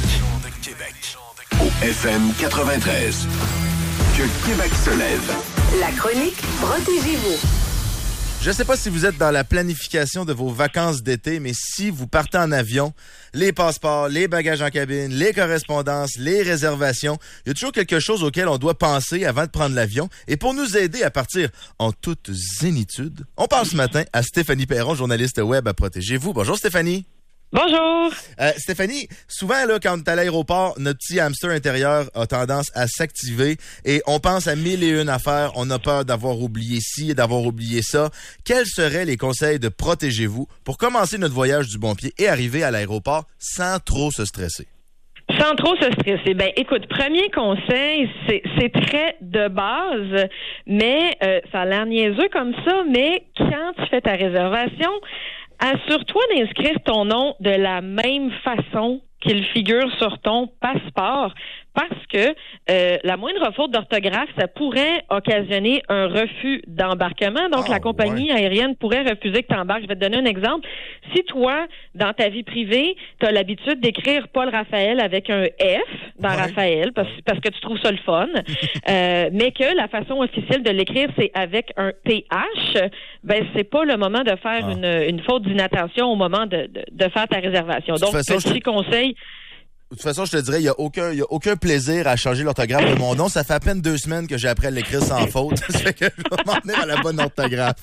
Au F M quatre-vingt-treize. Que Québec se lève. La chronique Protégez-vous. Je ne sais pas si vous êtes dans la planification de vos vacances d'été, mais si vous partez en avion, les passeports, les bagages en cabine, les correspondances, les réservations, il y a toujours quelque chose auquel on doit penser avant de prendre l'avion. Et pour nous aider à partir en toute zénitude, on parle ce matin à Stéphanie Perron, journaliste web à Protégez-vous. Bonjour Stéphanie. Bonjour. Euh, Stéphanie, souvent là, quand on est à l'aéroport, notre petit hamster intérieur a tendance à s'activer et on pense à mille et une affaires. On a peur d'avoir oublié ci et d'avoir oublié ça. Quels seraient les conseils de Protégez-vous pour commencer notre voyage du bon pied et arriver à l'aéroport sans trop se stresser? Sans trop se stresser. Ben, écoute, premier conseil, c'est, c'est très de base, mais euh, ça a l'air niaiseux comme ça, mais quand tu fais ta réservation, assure-toi d'inscrire ton nom de la même façon qu'il figure sur ton passeport, parce que euh, la moindre faute d'orthographe, ça pourrait occasionner un refus d'embarquement. Donc, oh, la compagnie ouais. aérienne pourrait refuser que tu embarques. Je vais te donner un exemple. Si toi, dans ta vie privée, tu as l'habitude d'écrire Paul Raphaël avec un F dans ouais. Raphaël, parce, parce que tu trouves ça le fun, euh, mais que la façon officielle de l'écrire, c'est avec un T H, ben c'est pas le moment de faire ah. une, une faute d'inattention au moment de, de, de faire ta réservation. Donc, façon, petit je... conseil... De toute façon, je te dirais, il n'y a aucun, il y a aucun plaisir à changer l'orthographe de mon nom. Ça fait à peine deux semaines que j'ai appris à l'écrire sans faute. Ça fait que je vais m'en tenir à la bonne orthographe.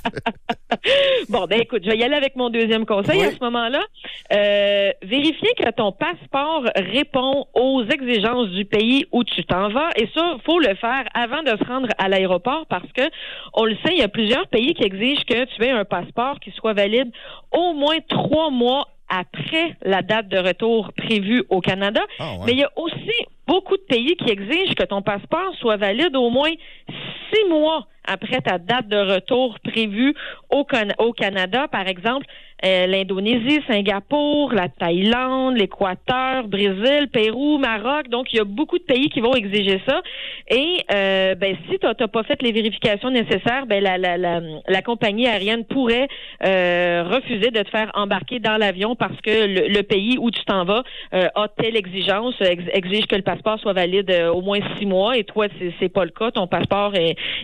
Bon, ben écoute, je vais y aller avec mon deuxième conseil oui. à ce moment-là. Euh, vérifier que ton passeport répond aux exigences du pays où tu t'en vas. Et ça, faut le faire avant de se rendre à l'aéroport parce que, on le sait, il y a plusieurs pays qui exigent que tu aies un passeport qui soit valide au moins trois mois après la date de retour prévue au Canada. Oh, ouais. Mais il y a aussi beaucoup de pays qui exigent que ton passeport soit valide au moins six mois après ta date de retour prévue au, Can- au Canada. Par exemple, euh, l'Indonésie, Singapour, la Thaïlande, l'Équateur, Brésil, Pérou, Maroc. Donc, il y a beaucoup de pays qui vont exiger ça. Et euh, ben si tu n'as pas fait les vérifications nécessaires, ben la, la, la, la compagnie aérienne pourrait euh, refuser de te faire embarquer dans l'avion parce que le, le pays où tu t'en vas euh, a telle exigence, ex- exige que le passeport soit valide euh, au moins six mois. Et toi, c'est, c'est pas le cas. Ton passeport est, est trop vieux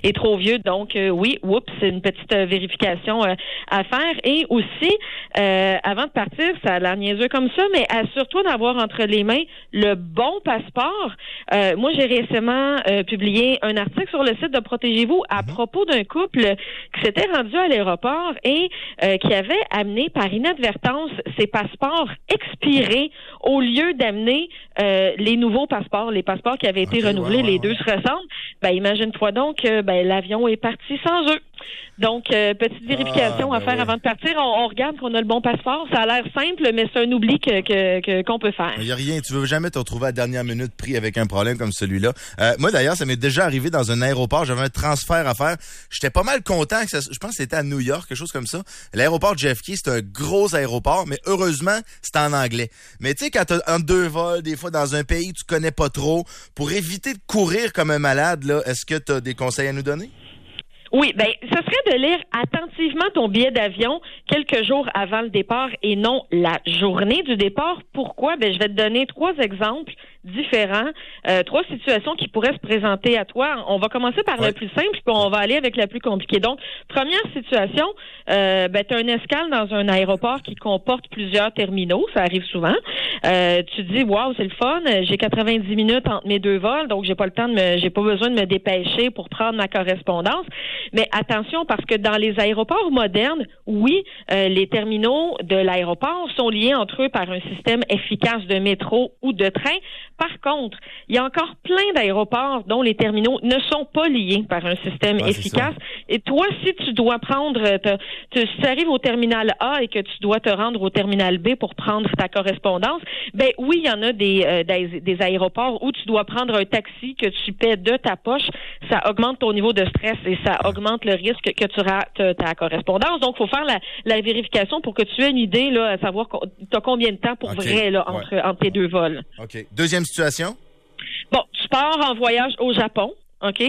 lieu. Donc, euh, oui, oups, c'est une petite euh, vérification euh, à faire. Et aussi, euh, avant de partir, ça a l'air niaiseux comme ça, mais assure-toi d'avoir entre les mains le bon passeport. Euh, moi, j'ai récemment euh, publié un article sur le site de Protégez-vous à propos d'un couple qui s'était rendu à l'aéroport et euh, qui avait amené par inadvertance ses passeports expirés au lieu d'amener euh, les nouveaux passeports, les passeports qui avaient été okay, renouvelés, ouais, ouais, les deux ouais. se ressemblent. Ben, imagine-toi donc que ben, l'avion est parti sans eux. Donc, euh, petite vérification ah, ben à faire oui. avant de partir. On, on regarde qu'on a le bon passeport. Ça a l'air simple, mais c'est un oubli que, que, que, qu'on peut faire. Il n'y a rien. Tu veux jamais te retrouver à la dernière minute pris avec un problème comme celui-là. Euh, moi, d'ailleurs, ça m'est déjà arrivé dans un aéroport. J'avais un transfert à faire. J'étais pas mal content. Que ça, je pense que c'était à New York, quelque chose comme ça. L'aéroport de J F K, c'est un gros aéroport, mais heureusement, c'est en anglais. Mais tu sais, quand t'as en deux vols, des fois dans un pays que tu connais pas trop, pour éviter de courir comme un malade, là, est-ce que tu as des conseils à nous donner? Oui, ben, ce serait de lire attentivement ton billet d'avion quelques jours avant le départ et non la journée du départ. Pourquoi? Ben, je vais te donner trois exemples différents, euh, trois situations qui pourraient se présenter à toi. On va commencer par ouais. le plus simple, puis on va aller avec la plus compliquée. Donc, première situation, euh, ben, tu as une escale dans un aéroport qui comporte plusieurs terminaux, ça arrive souvent. Euh, tu te dis, waouh, c'est le fun, j'ai quatre-vingt-dix minutes entre mes deux vols, donc j'ai pas le temps de me, j'ai pas besoin de me dépêcher pour prendre ma correspondance. Mais attention, parce que dans les aéroports modernes, oui, euh, les terminaux de l'aéroport sont liés entre eux par un système efficace de métro ou de train. Par contre, il y a encore plein d'aéroports dont les terminaux ne sont pas liés par un système ouais, efficace. Et toi, si tu dois prendre, te, te, si tu arrives au terminal A et que tu dois te rendre au terminal B pour prendre ta correspondance, ben oui, il y en a des, euh, des, des aéroports où tu dois prendre un taxi que tu paies de ta poche. Ça augmente ton niveau de stress et ça augmente le risque que tu rates ta correspondance. Donc, il faut faire la, la vérification pour que tu aies une idée, là, à savoir tu as combien de temps pour okay. vrai là, entre, ouais. entre tes deux vols. OK. Deuxième situation? Bon, tu pars en voyage au Japon, OK?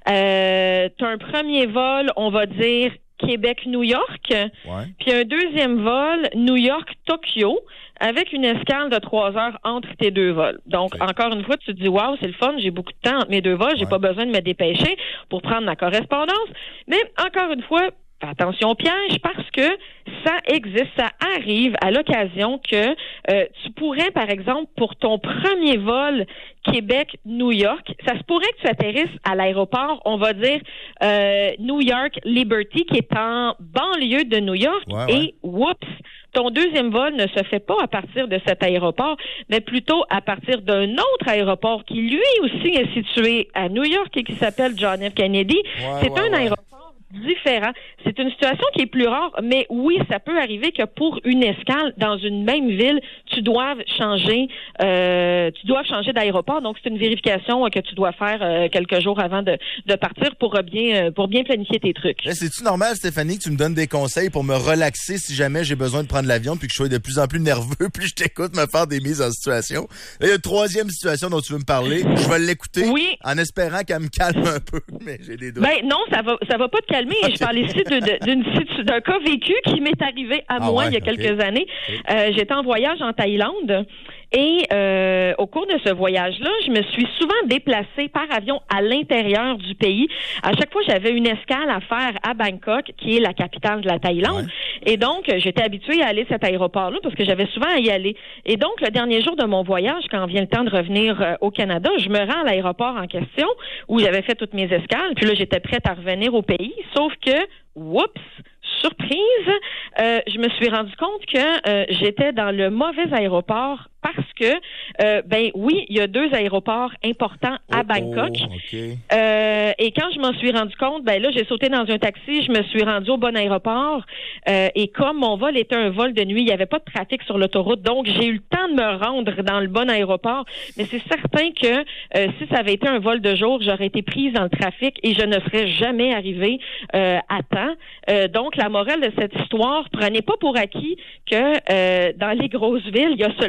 Euh, tu as un premier vol, on va dire Québec-New York, ouais. puis un deuxième vol New York-Tokyo, avec une escale de trois heures entre tes deux vols. Donc, okay. encore une fois, tu te dis, waouh, c'est le fun, j'ai beaucoup de temps entre mes deux vols, j'ai ouais. pas besoin de me dépêcher pour prendre ma correspondance. Mais, encore une fois, fais attention au piège parce que ça existe, ça arrive à l'occasion que euh, tu pourrais, par exemple, pour ton premier vol Québec-New York, ça se pourrait que tu atterrisses à l'aéroport, on va dire euh, New York Liberty, qui est en banlieue de New York, ouais, et ouais. whoops, ton deuxième vol ne se fait pas à partir de cet aéroport, mais plutôt à partir d'un autre aéroport qui, lui aussi, est situé à New York et qui s'appelle John F. Kennedy. Ouais, C'est ouais, un ouais. aéroport différent. C'est une situation qui est plus rare, mais oui, ça peut arriver que pour une escale dans une même ville, tu doives changer, euh, tu dois changer d'aéroport. Donc, c'est une vérification que tu dois faire euh, quelques jours avant de, de partir pour bien, pour bien planifier tes trucs. Là, c'est-tu normal, Stéphanie, que tu me donnes des conseils pour me relaxer si jamais j'ai besoin de prendre l'avion puis que je sois de plus en plus nerveux puis je t'écoute me faire des mises en situation? Là, il y a une troisième situation dont tu veux me parler. Je vais l'écouter oui. en espérant qu'elle me calme un peu, mais j'ai des doutes. Ben non, ça va, ça va pas te calmer. Okay. Je parle ici de, de, d'une, d'un cas vécu qui m'est arrivé à ah moi ouais, il y a quelques okay. années. Okay. Euh, j'étais en voyage en Thaïlande et euh, au cours de ce voyage-là, je me suis souvent déplacée par avion à l'intérieur du pays. À chaque fois, j'avais une escale à faire à Bangkok, qui est la capitale de la Thaïlande. Ouais. Et donc, j'étais habituée à aller à cet aéroport-là parce que j'avais souvent à y aller. Et donc, le dernier jour de mon voyage, quand vient le temps de revenir euh, au Canada, je me rends à l'aéroport en question où j'avais fait toutes mes escales. Puis là, j'étais prête à revenir au pays. Sauf que, whoops, surprise, euh, je me suis rendu compte que euh, j'étais dans le mauvais aéroport parce que, euh, ben oui, il y a deux aéroports importants à oh, Bangkok. Oh, okay. euh, et quand je m'en suis rendu compte, ben là, j'ai sauté dans un taxi, je me suis rendu au bon aéroport. Euh, et comme mon vol était un vol de nuit, il n'y avait pas de trafic sur l'autoroute, donc j'ai eu le temps de me rendre dans le bon aéroport. Mais c'est certain que euh, si ça avait été un vol de jour, j'aurais été prise dans le trafic et je ne serais jamais arrivée euh, à temps. Euh, donc, la morale de cette histoire, prenez pas pour acquis que euh, dans les grosses villes, il y a seulement un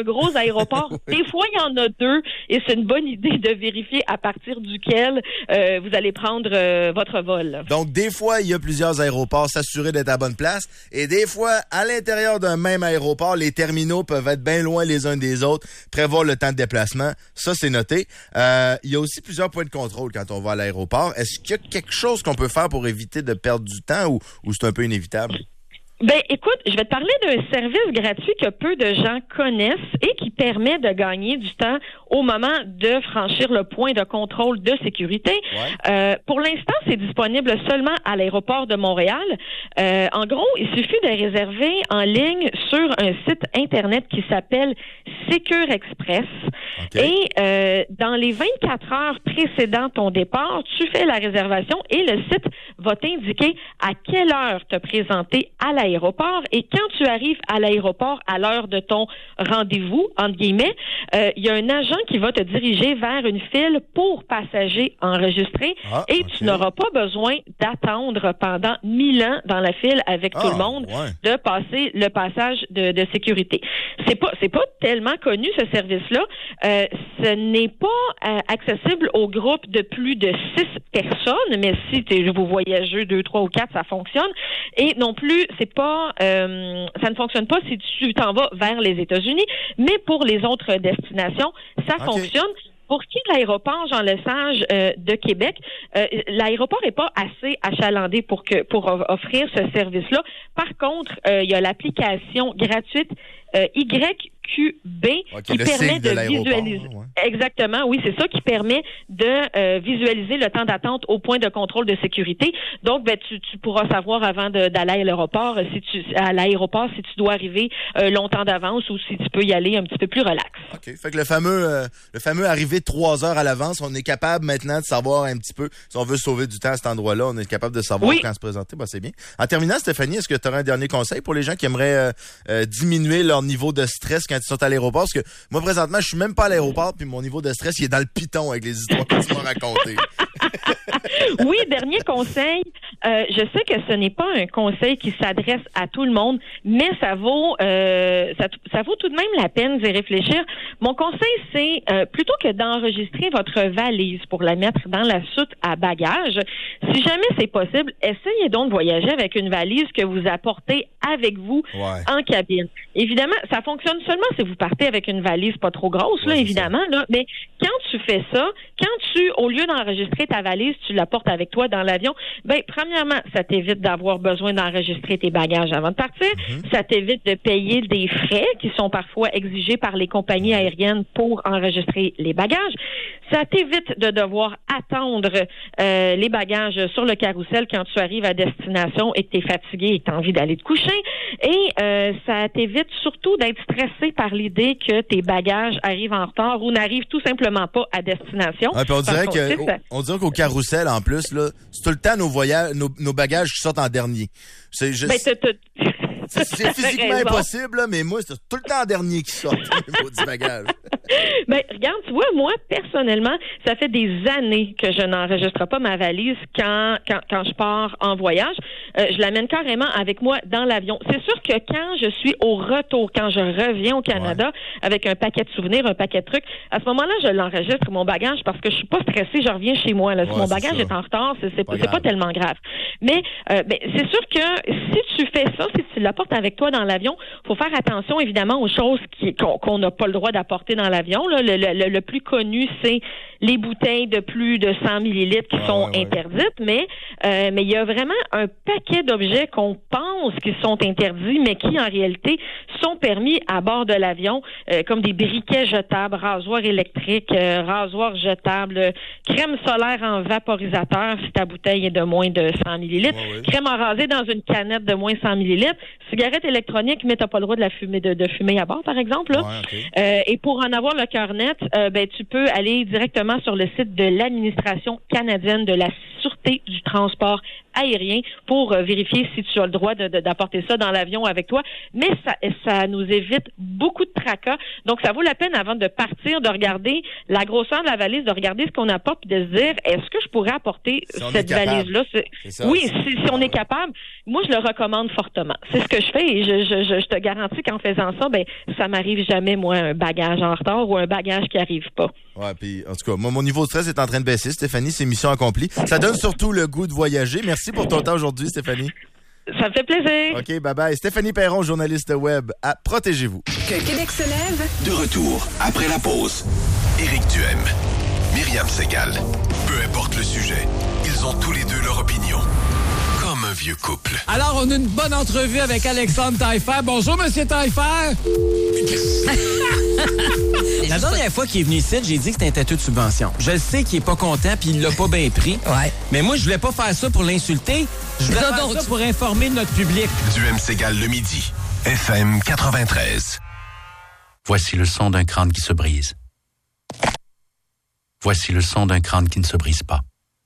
un gros aéroport. Oui. Des fois, il y en a deux et c'est une bonne idée de vérifier à partir duquel euh, vous allez prendre euh, votre vol. Donc, des fois, il y a plusieurs aéroports, s'assurer d'être à bonne place. Et des fois, à l'intérieur d'un même aéroport, les terminaux peuvent être bien loin les uns des autres, prévoir le temps de déplacement. Ça, c'est noté. Euh, il y a aussi plusieurs points de contrôle quand on va à l'aéroport. Est-ce qu'il y a quelque chose qu'on peut faire pour éviter de perdre du temps ou, ou c'est un peu inévitable? Ben, écoute, je vais te parler d'un service gratuit que peu de gens connaissent et qui permet de gagner du temps au moment de franchir le point de contrôle de sécurité. Ouais. Euh, pour l'instant, c'est disponible seulement à l'aéroport de Montréal. Euh, en gros, il suffit de réserver en ligne sur un site Internet qui s'appelle Secure Express. Okay. Et euh, dans les vingt-quatre heures précédant ton départ, tu fais la réservation et le site va t'indiquer à quelle heure te présenter à l'aéroport. Aéroport. Et quand tu arrives à l'aéroport à l'heure de ton rendez-vous, entre guillemets, euh, il y a un agent qui va te diriger vers une file pour passagers enregistrés ah, et okay. tu n'auras pas besoin d'attendre pendant mille ans dans la file avec ah, tout le monde ouais. de passer le passage de, de sécurité. C'est pas, c'est pas tellement connu ce service-là. Euh, ce n'est pas euh, accessible au groupe de plus de six personnes, mais si t'es, vous voyagez deux, trois ou quatre, ça fonctionne. Et non plus, c'est pas Euh, ça ne fonctionne pas si tu t'en vas vers les États-Unis, mais pour les autres destinations, ça okay. fonctionne. Pour qui l'aéroport Jean Lesage euh, de Québec, euh, l'aéroport n'est pas assez achalandé pour que pour offrir ce service-là. Par contre, euh, il y a l'application gratuite euh, Y Q B okay, qui permet de, de visualiser. Ouais. Exactement, oui, c'est ça qui permet de euh, visualiser le temps d'attente au point de contrôle de sécurité. Donc, ben, tu, tu pourras savoir avant de, d'aller à l'aéroport si tu à l'aéroport si tu dois arriver euh, longtemps d'avance ou si tu peux y aller un petit peu plus relax. OK. Fait que le fameux euh, le fameux arriver trois heures à l'avance, on est capable maintenant de savoir un petit peu si on veut sauver du temps à cet endroit-là, on est capable de savoir oui. quand se présenter. Ben, c'est bien. En terminant, Stéphanie, est-ce que tu aurais un dernier conseil pour les gens qui aimeraient euh, euh, diminuer leur niveau de stress quand ils sont à l'aéroport? Parce que moi, présentement, je suis même pas à l'aéroport, puis mon niveau de stress, il est dans le piton avec les histoires que tu m'as racontées. Oui, dernier conseil. Euh, je sais que ce n'est pas un conseil qui s'adresse à tout le monde, mais ça vaut euh, ça, ça vaut tout de même la peine d'y réfléchir. Mon conseil, c'est euh, plutôt que d'enregistrer votre valise pour la mettre dans la soute à bagages, si jamais c'est possible, essayez donc de voyager avec une valise que vous apportez avec vous ouais. en cabine. Évidemment, ça fonctionne seulement si vous partez avec une valise pas trop grosse, ouais, là, évidemment, là, mais quand tu fais ça, quand tu, au lieu d'enregistrer ta valise, tu la portes avec toi dans l'avion, ben, premièrement, ça t'évite d'avoir besoin d'enregistrer tes bagages avant de partir. Mm-hmm. Ça t'évite de payer des frais qui sont parfois exigés par les compagnies aériennes pour enregistrer les bagages. Ça t'évite de devoir attendre euh, les bagages sur le carrousel quand tu arrives à destination et que tu es fatigué et que tu as envie d'aller te coucher. Et euh, ça t'évite surtout d'être stressé par l'idée que tes bagages arrivent en retard ou n'arrivent tout simplement pas à destination. Ouais, puis on dirait que, on, on dirait qu'au carrousel, en plus, là, c'est tout le temps nos voyages, nos, nos bagages qui sortent en dernier. C'est juste... Ben, t'as, t'as... C'est, c'est physiquement impossible, là, mais moi, c'est tout le temps en dernier qui sort au niveau du bagage. Ben, regarde, tu vois, moi, personnellement, ça fait des années que je n'enregistre pas ma valise quand, quand, quand je pars en voyage. Euh, je l'amène carrément avec moi dans l'avion. C'est sûr que quand je suis au retour, quand je reviens au Canada ouais. avec un paquet de souvenirs, un paquet de trucs, à ce moment-là, je l'enregistre, mon bagage, parce que je suis pas stressée, je reviens chez moi. Là. Si ouais, mon bagage est, est en retard, c'est, c'est, pas, c'est pas tellement grave. Mais euh, ben, c'est sûr que si tu fais ça, si tu l'apportes avec toi dans l'avion, faut faire attention, évidemment, aux choses qui, qu'on, qu'on n'a pas le droit d'apporter dans l'avion. Là. Le, le, le plus connu, c'est les bouteilles de plus de cent millilitres qui ah, sont ouais, interdites, ouais. mais euh, mais il y a vraiment un paquet d'objets qu'on pense qu'ils sont interdits, mais qui, en réalité, sont permis à bord de l'avion, euh, comme des briquets jetables, rasoirs électriques, euh, rasoirs jetables, euh, crème solaire en vaporisateur si ta bouteille est de moins de cent millilitres, ouais, ouais. crème enrasée dans une canette de moins cent millilitres, cigarette électronique, mais t'as pas le droit de la fumer, de, de fumer à bord, par exemple. Là. Ouais, okay. euh, et pour en avoir le cœur net, euh, ben tu peux aller directement sur le site de l'administration canadienne de la sûreté du transport aérien pour euh, vérifier si tu as le droit de, de, d'apporter ça dans l'avion avec toi. Mais ça, ça nous évite beaucoup de tracas. Donc, ça vaut la peine avant de partir, de regarder la grosseur de la valise, de regarder ce qu'on apporte, puis de se dire, est-ce que je pourrais apporter si cette valise-là? C'est... C'est ça, oui, si, si on est capable, moi, je le recommande fortement. C'est ce que je fais et je, je, je, je te garantis qu'en faisant ça, ben, ça m'arrive jamais, moi, un bagage en retard ou un bagage qui arrive pas. Ouais, puis en tout cas, moi, mon niveau de stress est en train de baisser, Stéphanie. C'est mission accomplie. Ça donne surtout le goût de voyager. Merci pour ton temps aujourd'hui, Stéphanie. Ça me fait plaisir. OK, bye-bye. Stéphanie Perron, journaliste web à Protégez-vous. Que Québec se lève. De retour après la pause. Éric Duhem, Myriam Segal. Peu importe le sujet, ils ont tous les deux leur opinion. Comme un vieux couple. Alors, on a une bonne entrevue avec Alexandre Taillefer. Bonjour, Monsieur Taillefer. La dernière fois qu'il est venu ici, j'ai dit que c'était un têteux de subvention. Je le sais qu'il est pas content puis il l'a pas bien pris. Ouais. Mais moi, je voulais pas faire ça pour l'insulter. Je voulais faire ça pour informer notre public. Duhem Segal le midi. F M quatre-vingt-treize. Voici le son d'un crâne qui se brise. Voici le son d'un crâne qui ne se brise pas.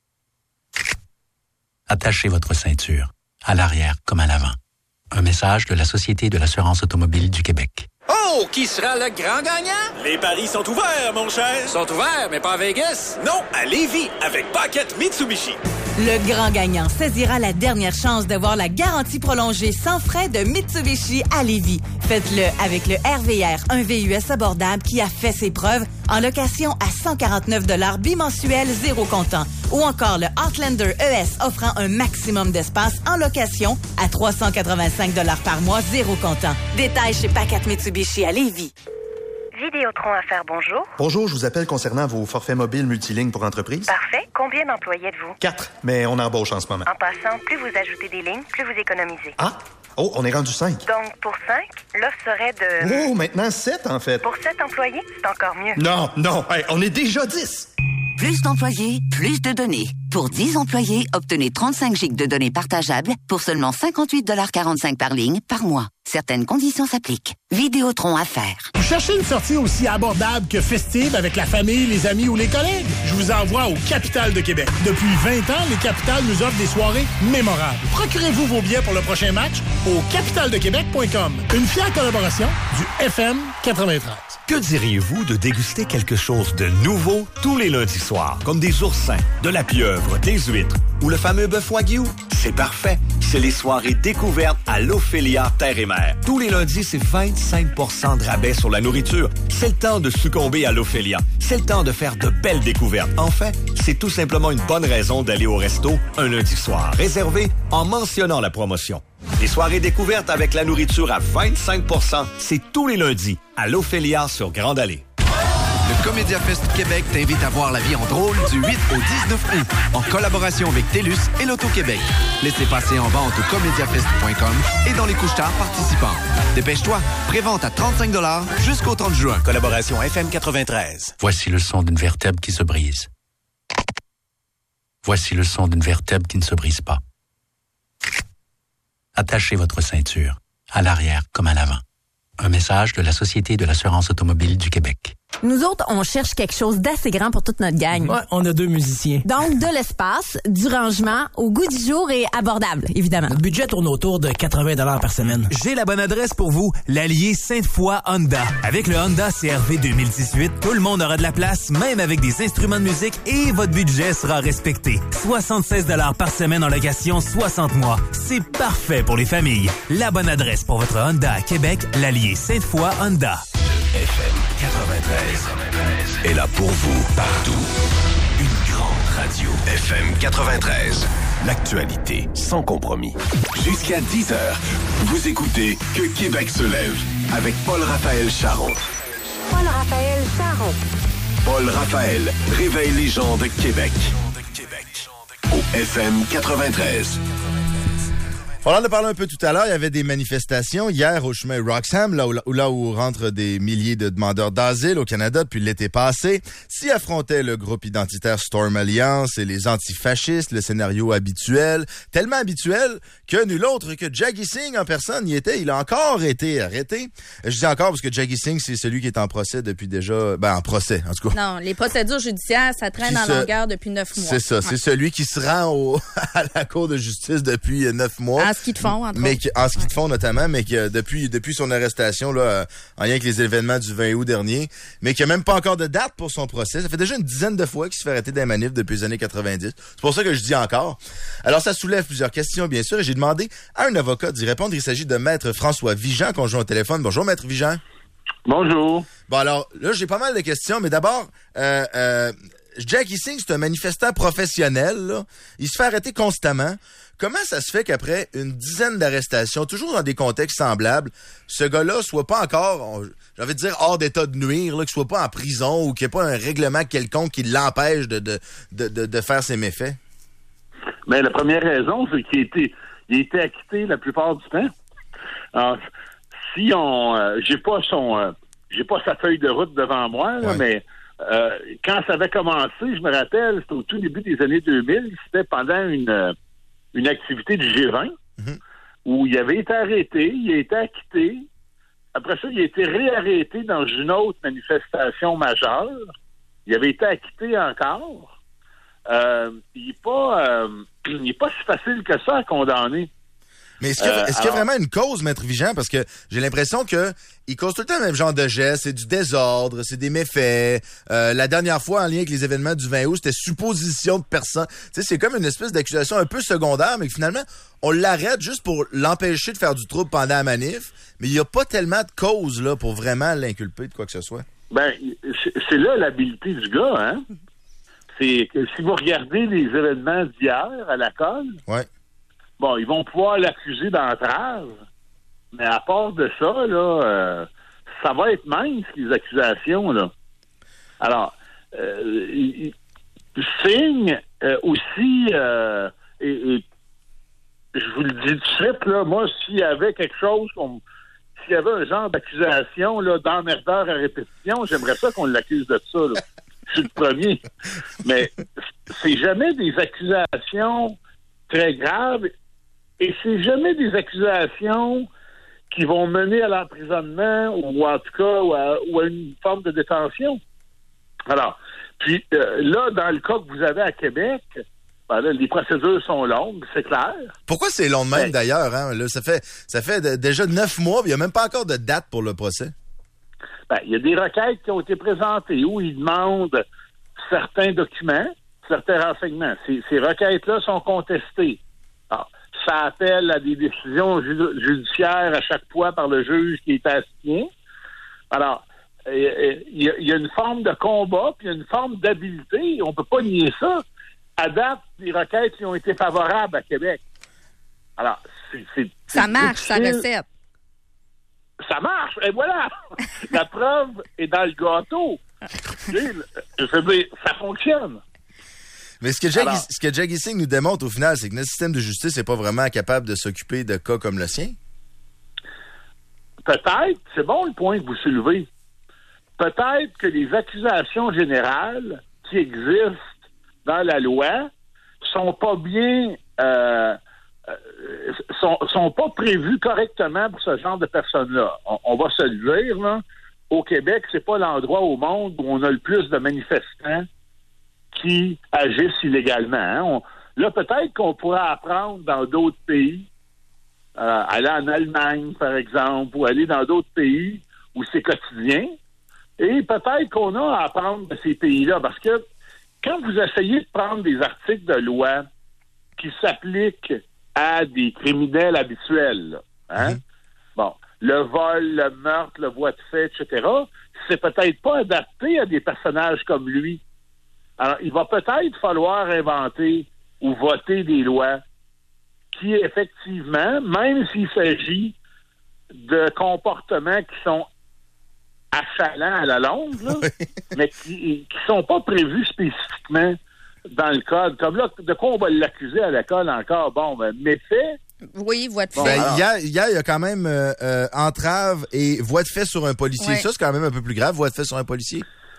Attachez votre ceinture, à l'arrière comme à l'avant. Un message de la Société de l'assurance automobile du Québec. Oh, qui sera le grand gagnant? Les paris sont ouverts, mon cher. Sont ouverts, mais pas à Vegas. Non, à Lévis, avec Pocket Mitsubishi. Le grand gagnant saisira la dernière chance de voir la garantie prolongée sans frais de Mitsubishi à Lévis. Faites-le avec le R V R, un V U S abordable qui a fait ses preuves en location à cent quarante-neuf dollars bimensuel, zéro comptant. Ou encore le Outlander E S offrant un maximum d'espace en location à trois cent quatre-vingt-cinq dollars par mois, zéro comptant. Détails chez Pocket Mitsubishi à Lévis. Vidéotron Affaires, bonjour. Bonjour, je vous appelle concernant vos forfaits mobiles multilignes pour entreprise. Parfait. Combien d'employés êtes-vous? Quatre, mais on embauche en ce moment. En passant, plus vous ajoutez des lignes, plus vous économisez. Ah! Oh, on est rendu cinq. Donc, pour cinq, l'offre serait de... Oh, maintenant sept, en fait. Pour sept employés, c'est encore mieux. Non, non, hey, on est déjà dix. Plus d'employés, plus de données. Pour dix employés, obtenez trente-cinq gigs de données partageables pour seulement cinquante-huit dollars quarante-cinq par ligne par mois. Certaines conditions s'appliquent. Vidéotron Affaires. Vous cherchez une sortie aussi abordable que festive avec la famille, les amis ou les collègues? Je vous envoie au Capital de Québec. Depuis vingt ans, les Capitales nous offrent des soirées mémorables. Procurez-vous vos billets pour le prochain match au capital de québec point com. Une fière collaboration du F M quatre-vingt-treize. Que diriez-vous de déguster quelque chose de nouveau tous les lundis soirs, comme des oursins, de la pieuvre, des huîtres ou le fameux bœuf wagyu? C'est parfait. C'est les soirées découvertes à l'Ophélia Terre et Mer. Tous les lundis, c'est vingt-cinq pour cent de rabais sur la nourriture. C'est le temps de succomber à l'Ophélia. C'est le temps de faire de belles découvertes. En fait, c'est tout simplement une bonne raison d'aller au resto un lundi soir. Réservé en mentionnant la promotion. Les soirées découvertes avec la nourriture à vingt-cinq pour cent, c'est tous les lundis à l'Ophélia sur Grande Allée. Le Comédia Fest Québec t'invite à voir la vie en drôle du huit au dix-neuf août, en collaboration avec TELUS et l'Auto-Québec. Laissez passer en vente au comédia fest point com et dans les couche-tard participants. Dépêche-toi, prévente à trente-cinq dollars jusqu'au trente juin. Collaboration F M quatre-vingt-treize. Voici le son d'une vertèbre qui se brise. Voici le son d'une vertèbre qui ne se brise pas. Attachez votre ceinture, à l'arrière comme à l'avant. Un message de la Société de l'assurance automobile du Québec. Nous autres, on cherche quelque chose d'assez grand pour toute notre gang. Ouais, on a deux musiciens. Donc, de l'espace, du rangement, au goût du jour et abordable, évidemment. Notre budget tourne autour de quatre-vingts dollars par semaine. J'ai la bonne adresse pour vous, l'Allier Sainte-Foy Honda. Avec le Honda C R V deux mille dix-huit, tout le monde aura de la place, même avec des instruments de musique, et votre budget sera respecté. soixante-seize dollars par semaine en location, soixante mois. C'est parfait pour les familles. La bonne adresse pour votre Honda à Québec, l'Allier Sainte-Foy Honda. F M quatre-vingt-treize est là pour vous, partout. Une grande radio. F M quatre-vingt-treize. L'actualité sans compromis. Jusqu'à dix heures, vous écoutez Que Québec se lève avec Paul-Raphaël Charon. Paul-Raphaël Charon. Paul Raphaël réveille les gens de Québec. Au F M quatre-vingt-treize. On en a parlé un peu tout à l'heure. Il y avait des manifestations hier au chemin Roxham, là où, là où rentrent des milliers de demandeurs d'asile au Canada depuis l'été passé. S'y affrontaient le groupe identitaire Storm Alliance et les antifascistes, le scénario habituel. Tellement habituel que nul autre que Jaggi Singh en personne y était. Il a encore été arrêté. Je dis encore parce que Jaggi Singh, c'est celui qui est en procès depuis déjà... Ben, en procès, en tout cas. Non, les procédures judiciaires, ça traîne qui en se... longueur depuis neuf mois. C'est ça. Ouais. C'est celui qui se rend au... à la Cour de justice depuis neuf mois. En ski de fond, entre mais autres. qui, en ski de fond notamment, mais que depuis depuis son arrestation là, en lien avec les événements du vingt août dernier, mais qui a même pas encore de date pour son procès. Ça fait déjà une dizaine de fois qu'il se fait arrêter des manifs depuis les années quatre-vingt-dix. C'est pour ça que je dis encore. Alors ça soulève plusieurs questions bien sûr, et j'ai demandé à un avocat d'y répondre. Il s'agit de Maître François Vigent qu'on joint au téléphone. Bonjour Maître Vigent. Bonjour. Bon alors là j'ai pas mal de questions, mais d'abord euh, euh, Jaggi Singh, c'est un manifestant professionnel, là. Il se fait arrêter constamment. Comment ça se fait qu'après une dizaine d'arrestations, toujours dans des contextes semblables, ce gars-là soit pas encore, j'ai envie de dire, hors d'état de nuire, là, qu'il soit pas en prison ou qu'il n'y ait pas un règlement quelconque qui l'empêche de, de, de, de, de faire ses méfaits? Mais la première raison, c'est qu'il a été, il a été acquitté la plupart du temps. Alors, si on... Euh, j'ai pas son... Euh, j'ai pas sa feuille de route devant moi, là, ouais. mais... Euh, quand ça avait commencé, je me rappelle, c'était au tout début des années deux mille, c'était pendant une, euh, une activité du G vingt, mm-hmm. où il avait été arrêté, il a été acquitté. Après ça, il a été réarrêté dans une autre manifestation majeure. Il avait été acquitté encore. Euh, il n'est pas, euh, il est pas si facile que ça à condamner. Mais est-ce qu'il y a, euh, est-ce qu'il y a alors... vraiment une cause, Maître Vigent? Parce que j'ai l'impression que il cause tout le temps le même genre de gestes. C'est du désordre, c'est des méfaits. Euh, la dernière fois, en lien avec les événements du vingt août, c'était supposition de personne. Tu sais, c'est comme une espèce d'accusation un peu secondaire, mais que finalement, on l'arrête juste pour l'empêcher de faire du trouble pendant la manif. Mais il n'y a pas tellement de cause là pour vraiment l'inculper de quoi que ce soit. Ben, c'est là l'habileté du gars, hein? C'est que si vous regardez les événements d'hier à la colle... Ouais. Bon, ils vont pouvoir l'accuser d'entrave, mais à part de ça, là, euh, ça va être mince, les accusations, là. Alors, euh, il, Singh euh, aussi, euh, et, et je vous le dis tout de suite, là, moi, s'il y avait quelque chose, comme, s'il y avait un genre d'accusation, là, d'emmerdeur à répétition, j'aimerais ça qu'on l'accuse de ça, là. Je suis le premier. Mais c'est jamais des accusations très graves. Et c'est jamais des accusations qui vont mener à l'emprisonnement ou en tout cas ou à, ou à une forme de détention. Alors, puis euh, là, dans le cas que vous avez à Québec, ben là, les procédures sont longues, c'est clair. Pourquoi c'est long de même, ben, d'ailleurs? Hein? Là, ça fait ça fait de, déjà neuf mois, il n'y a même pas encore de date pour le procès. Ben, il y a des requêtes qui ont été présentées où ils demandent certains documents, certains renseignements. Ces, ces requêtes-là sont contestées. Alors, ça appelle à des décisions ju- judiciaires à chaque fois par le juge qui est assigné. Alors, il y, y a une forme de combat, puis il y a une forme d'habileté. On peut pas nier ça. À date, les requêtes qui ont été favorables à Québec. Alors, c'est... c'est ça c'est marche, sa recette. Ça marche, et voilà! La preuve est dans le gâteau. Je veux dire, ça fonctionne. Mais ce que Jaggi, Alors, ce que Jaggi Singh nous démontre au final, c'est que notre système de justice n'est pas vraiment capable de s'occuper de cas comme le sien. Peut-être, c'est bon le point que vous soulevez. Peut-être que les accusations générales qui existent dans la loi sont pas bien, euh, euh, sont, sont pas prévues correctement pour ce genre de personnes-là. On, on va se le dire, là. Au Québec, c'est pas l'endroit au monde où on a le plus de manifestants qui agissent illégalement. Hein. On, là, peut-être qu'on pourrait apprendre dans d'autres pays, euh, aller en Allemagne, par exemple, ou aller dans d'autres pays où c'est quotidien. Et peut-être qu'on a à apprendre de ces pays-là, parce que quand vous essayez de prendre des articles de loi qui s'appliquent à des criminels habituels, là, hein, mmh. bon, le vol, le meurtre, le voie de fait, et cetera, c'est peut-être pas adapté à des personnages comme lui. Alors, il va peut-être falloir inventer ou voter des lois qui, effectivement, même s'il s'agit de comportements qui sont achalants à la longue, là, mais qui qui sont pas prévus spécifiquement dans le code. Comme là, de quoi on va l'accuser à l'école encore? Bon, ben, méfait, Oui, voie de fait. Bon, ben, hier, hier, il y a quand même euh, euh, entrave et voie de fait sur un policier. Ouais. Ça, c'est quand même un peu plus grave, voie de fait sur un policier.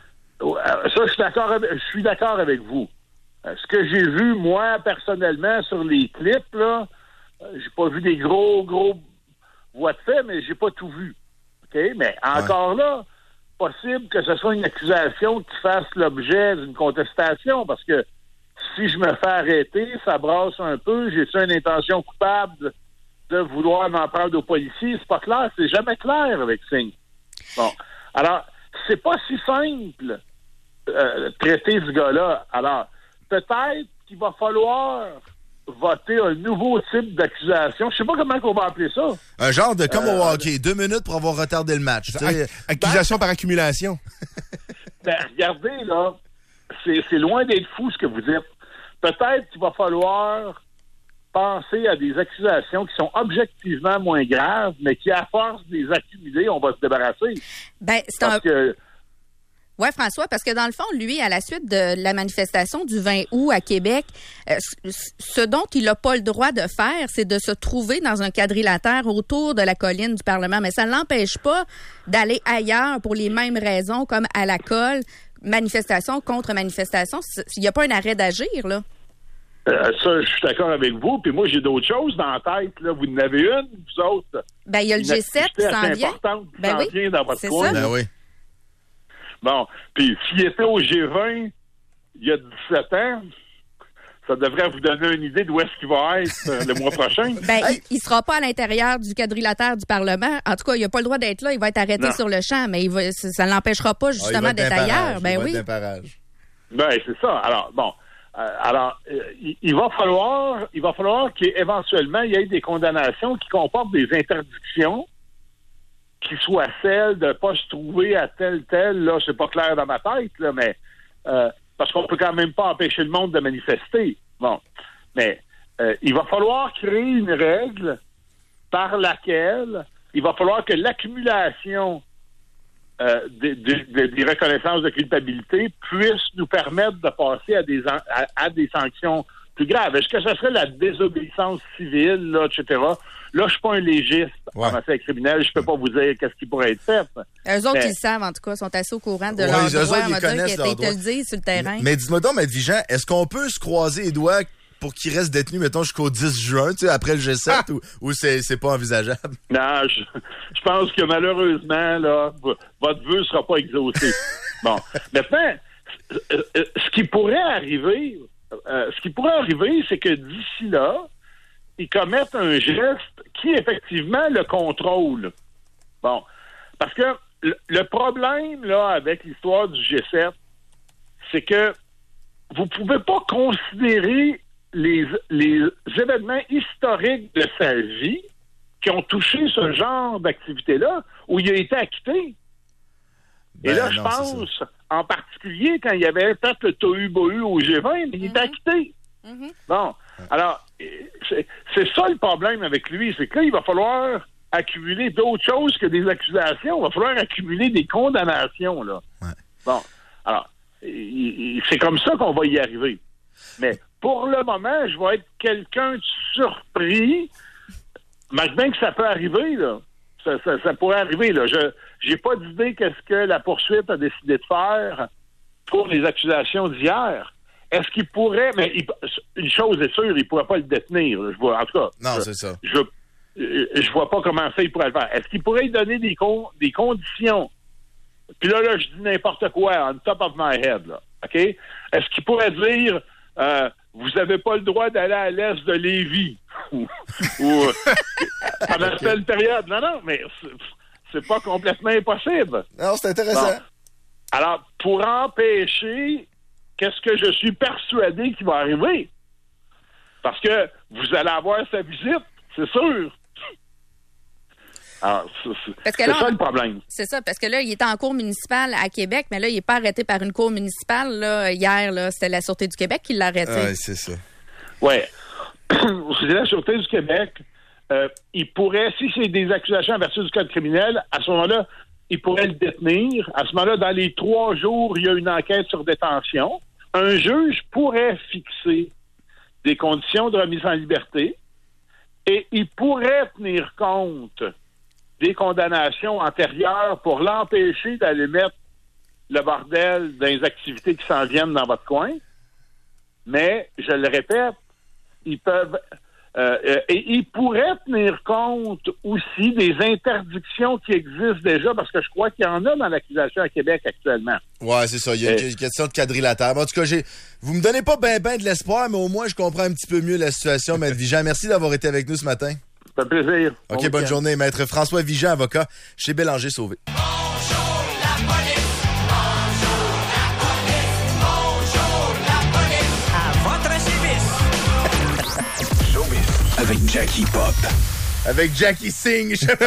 Ça, je suis d'accord avec, je suis d'accord avec vous. Euh, ce que j'ai vu, moi, personnellement, sur les clips, là, euh, j'ai pas vu des gros, gros voies de fait, mais j'ai pas tout vu. OK? Mais encore ouais. là, possible que ce soit une accusation qui fasse l'objet d'une contestation, parce que si je me fais arrêter, ça brasse un peu, j'ai-tu une intention coupable de vouloir m'en prendre aux policiers? C'est pas clair, c'est jamais clair avec Singh. Bon. Alors, c'est pas si simple euh, traiter ce gars-là. Alors, peut-être qu'il va falloir voter un nouveau type d'accusation. Je sais pas comment on va appeler ça. Un genre de comme euh, au hockey, deux minutes pour avoir retardé le match. Ac- accusation ben, par accumulation. Ben, regardez, là, c'est, c'est loin d'être fou ce que vous dites. Peut-être qu'il va falloir penser à des accusations qui sont objectivement moins graves, mais qui, à force de les accumuler, on va se débarrasser. Ben, c'est Parce un... que... Oui, François, parce que dans le fond, lui, à la suite de la manifestation du vingt août à Québec, euh, ce dont il n'a pas le droit de faire, c'est de se trouver dans un quadrilatère autour de la colline du Parlement. Mais ça ne l'empêche pas d'aller ailleurs pour les mêmes raisons, comme à la colle, manifestation contre manifestation. Il n'y a pas un arrêt d'agir, là. Euh, ça, je suis d'accord avec vous. Puis moi, j'ai d'autres choses dans la tête. Là. Vous en avez une, vous autres? Ben, il y a le G sept qui s'en vient. Importante qui ben s'en oui, vient dans votre c'est coin. ça. Ben oui. Bon, puis s'il était au G vingt il y a dix-sept ans, ça devrait vous donner une idée d'où est-ce qu'il va être euh, le mois prochain. Ben, hey. il, il sera pas à l'intérieur du quadrilatère du Parlement. En tout cas, il n'a pas le droit d'être là. Il va être arrêté non. sur le champ, mais il va, ça ne l'empêchera pas justement ah, d'être ailleurs. Ben oui. Ben c'est ça. Alors bon, euh, alors euh, il, il va falloir, il va falloir qu'éventuellement il y ait des condamnations qui comportent des interdictions, qui soient celles de ne pas se trouver à tel tel. Là, c'est pas clair dans ma tête là, mais euh, parce qu'on peut quand même pas empêcher le monde de manifester. Bon, mais euh, il va falloir créer une règle par laquelle il va falloir que l'accumulation euh, des, des, des reconnaissances de culpabilité puisse nous permettre de passer à des, à, à des sanctions plus graves. Est-ce que ça serait la désobéissance civile, là, et cetera? Là, je suis pas un légiste ouais. en matière criminelle. Je peux pas vous dire qu'est-ce qui pourrait être fait. Eux autres, mais... ils savent, en tout cas, sont assez au courant de ouais, leurs droits. droits. On va dire qu'ils te le disent sur le terrain. Mais dites-moi donc, Maître Vigent, est-ce qu'on peut se croiser les doigts pour qu'il reste détenu, mettons, jusqu'au dix juin, tu sais, après le G sept, ah! ou, ou c'est, c'est pas envisageable? Non, je, je pense que malheureusement, là, votre vœu sera pas exaucé. Bon. Maintenant, ce qui pourrait arriver, euh, ce qui pourrait arriver, c'est que d'ici là, ils commettent un geste qui, effectivement, le contrôle. Bon. Parce que le, le problème, là, avec l'histoire du G sept, c'est que vous pouvez pas considérer les, les événements historiques de sa vie qui ont touché ce genre d'activité-là où il a été acquitté. Ben, Et là, non, je pense, en particulier, quand il y avait peut-être le tohu-bohu au G vingt, mais il mm-hmm. était acquitté. Mm-hmm. Bon. Alors, c'est, c'est ça le problème avec lui, c'est que là, il va falloir accumuler d'autres choses que des accusations. Il va falloir accumuler des condamnations, là. Ouais. Bon. Alors, il, il, c'est comme ça qu'on va y arriver. Mais pour le moment, je vais être quelqu'un de surpris. Mais bien que ça peut arriver, là. Ça, ça, ça pourrait arriver, là. Je j'ai pas d'idée qu'est-ce que la poursuite a décidé de faire pour les accusations d'hier. Est-ce qu'il pourrait... Mais il, une chose est sûre, il pourrait pas le détenir. Là. Je vois, en tout cas... Non, je, c'est ça. Je, je vois pas comment ça, il pourrait le faire. Est-ce qu'il pourrait lui donner des, con, des conditions? Puis là, là, je dis n'importe quoi, on top of my head, là. OK? Est-ce qu'il pourrait dire... Euh, vous n'avez pas le droit d'aller à l'est de Lévis ou, ou pendant okay. telle période. Non, non, mais c'est, c'est pas complètement impossible. Non, c'est intéressant. Bon. Alors, pour empêcher, qu'est-ce que je suis persuadé qui va arriver? Parce que vous allez avoir sa visite, c'est sûr. Alors, c'est, c'est, c'est là, ça le problème. C'est ça, parce que là, il était en cour municipale à Québec, mais là, il n'est pas arrêté par une cour municipale. Là, hier, là, c'était la Sûreté du Québec qui l'a arrêté. Oui, c'est ça. Oui. C'est la Sûreté du Québec. Euh, il pourrait, si c'est des accusations en vertu du code criminel, à ce moment-là, il pourrait le détenir. À ce moment-là, dans les trois jours, il y a une enquête sur détention. Un juge pourrait fixer des conditions de remise en liberté Et il pourrait tenir compte des condamnations antérieures pour l'empêcher d'aller mettre le bordel dans les activités qui s'en viennent dans votre coin. Mais, je le répète, ils peuvent... Euh, euh, et ils pourraient tenir compte aussi des interdictions qui existent déjà, parce que je crois qu'il y en a dans l'accusation à Québec actuellement. Ouais, c'est ça. Il y a une euh, question de quadrilatère. En tout cas, j'ai... vous me donnez pas ben ben de l'espoir, mais au moins, je comprends un petit peu mieux la situation, Maître Vigent. Merci d'avoir été avec nous ce matin. Ça fait plaisir. OK, bon bonne week-end. journée. Maître François Vigent, avocat chez Bélanger Sauvé. Avec Jackie Pop. Avec Jackie Singh. Je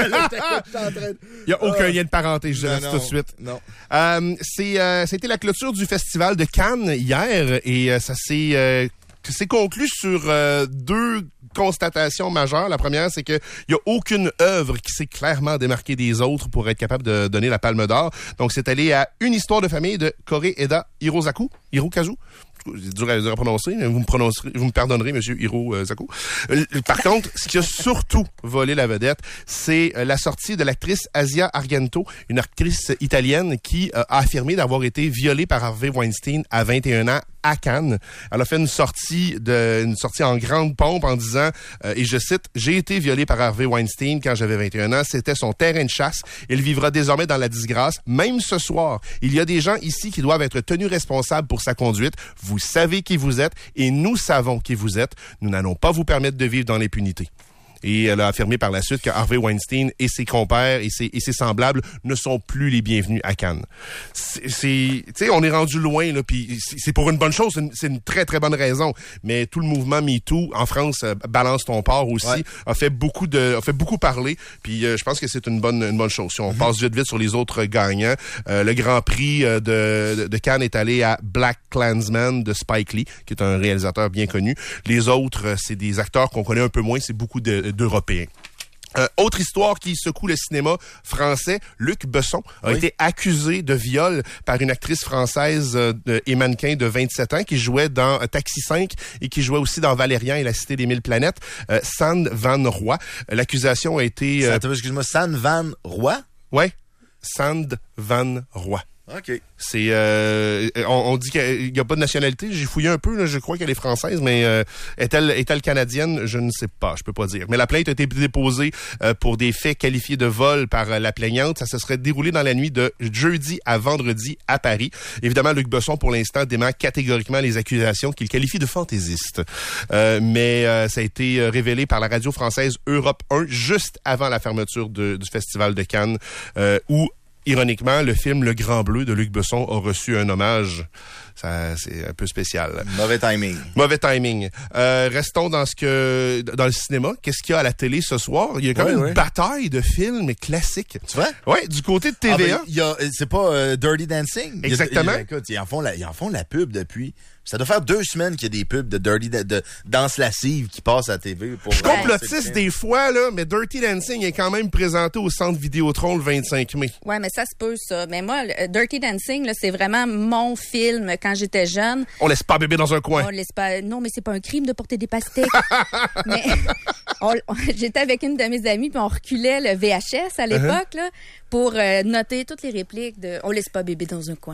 Il n'y a aucun lien de parenté, je dirais tout de suite. Non. Euh, c'est, euh, c'était la clôture du Festival de Cannes hier et euh, ça s'est... Euh, C'est conclu sur euh, deux constatations majeures. La première, c'est qu'il n'y a aucune œuvre qui s'est clairement démarquée des autres pour être capable de donner la Palme d'Or. Donc, c'est allé à Une histoire de famille de Kore-eda Hirozaku. Hirokazu. C'est dur à, dur à prononcer, mais vous me prononcerez, vous me pardonnerez, monsieur Hirozaku. Euh, par contre, ce qui a surtout volé la vedette, c'est la sortie de l'actrice Asia Argento, une actrice italienne qui euh, a affirmé d'avoir été violée par Harvey Weinstein à vingt et un ans à Cannes. Elle a fait une sortie de, une sortie en grande pompe en disant, euh, et je cite, « J'ai été violée par Harvey Weinstein quand j'avais vingt et un ans. C'était son terrain de chasse. Il vivra désormais dans la disgrâce. Même ce soir, il y a des gens ici qui doivent être tenus responsables pour sa conduite. Vous savez qui vous êtes et nous savons qui vous êtes. Nous n'allons pas vous permettre de vivre dans l'impunité. » Et elle a affirmé par la suite que Harvey Weinstein et ses compères et ses, et ses semblables ne sont plus les bienvenus à Cannes. C'est, c'est tu sais, on est rendu loin, là, puis c'est, c'est pour une bonne chose, c'est une, c'est une très, très bonne raison. Mais tout le mouvement MeToo, en France, euh, Balance ton port aussi, ouais. a fait beaucoup de, a fait beaucoup parler, puis euh, je pense que c'est une bonne, une bonne chose. Si on mm-hmm. passe vite, vite sur les autres gagnants, euh, le Grand Prix euh, de, de Cannes est allé à Black Klansman de Spike Lee, qui est un réalisateur bien connu. Les autres, euh, c'est des acteurs qu'on connaît un peu moins, c'est beaucoup de d'Européens. Euh, autre histoire qui secoue le cinéma français, Luc Besson a oui. été accusé de viol par une actrice française euh, de, et mannequin de vingt-sept ans qui jouait dans euh, Taxi cinq et qui jouait aussi dans Valérian et la Cité des Mille Planètes, euh, Sand Van Roy. L'accusation a été... Euh, Attends, excuse-moi, Sand Van Roy? Ouais, Sand Van Roy. OK. C'est euh, on, on dit qu'il n'y a pas de nationalité. J'ai fouillé un peu, là, je crois qu'elle est française, mais euh, est-elle est-elle canadienne? Je ne sais pas, je peux pas dire. Mais la plainte a été déposée euh, pour des faits qualifiés de vol par euh, la plaignante. Ça se serait déroulé dans la nuit de jeudi à vendredi à Paris. Évidemment, Luc Besson, pour l'instant, dément catégoriquement les accusations qu'il qualifie de fantaisistes. Euh, mais euh, ça a été révélé par la radio française Europe un juste avant la fermeture de, du Festival de Cannes, euh, où ironiquement, le film Le Grand Bleu de Luc Besson a reçu un hommage. Ça, c'est un peu spécial. Mauvais timing. Mauvais timing. Euh, restons dans ce que dans le cinéma. Qu'est-ce qu'il y a à la télé ce soir? Il y a quand oui, même oui. une bataille de films classiques. Tu vois? Ouais, du côté de T V A. Ah, ben, y a, c'est pas euh, Dirty Dancing? Exactement. Il y a, écoute, ils en font la, ils en font la pub depuis. Ça doit faire deux semaines qu'il y a des pubs de Dirty de, de danse lascive qui passent à la T V. Pour je complotiste des fois, là, mais Dirty Dancing est quand même présenté au Centre Vidéotron le vingt-cinq mai. Ouais, mais ça se peut, ça. Mais moi, Dirty Dancing, là, c'est vraiment mon film quand j'étais jeune. On laisse pas bébé dans un coin. On laisse pas... Non, mais c'est pas un crime de porter des pastèques. mais on, on, j'étais avec une de mes amies, puis on reculait le V H S à l'époque, uh-huh. là, pour euh, noter toutes les répliques de « On laisse pas bébé dans un coin ».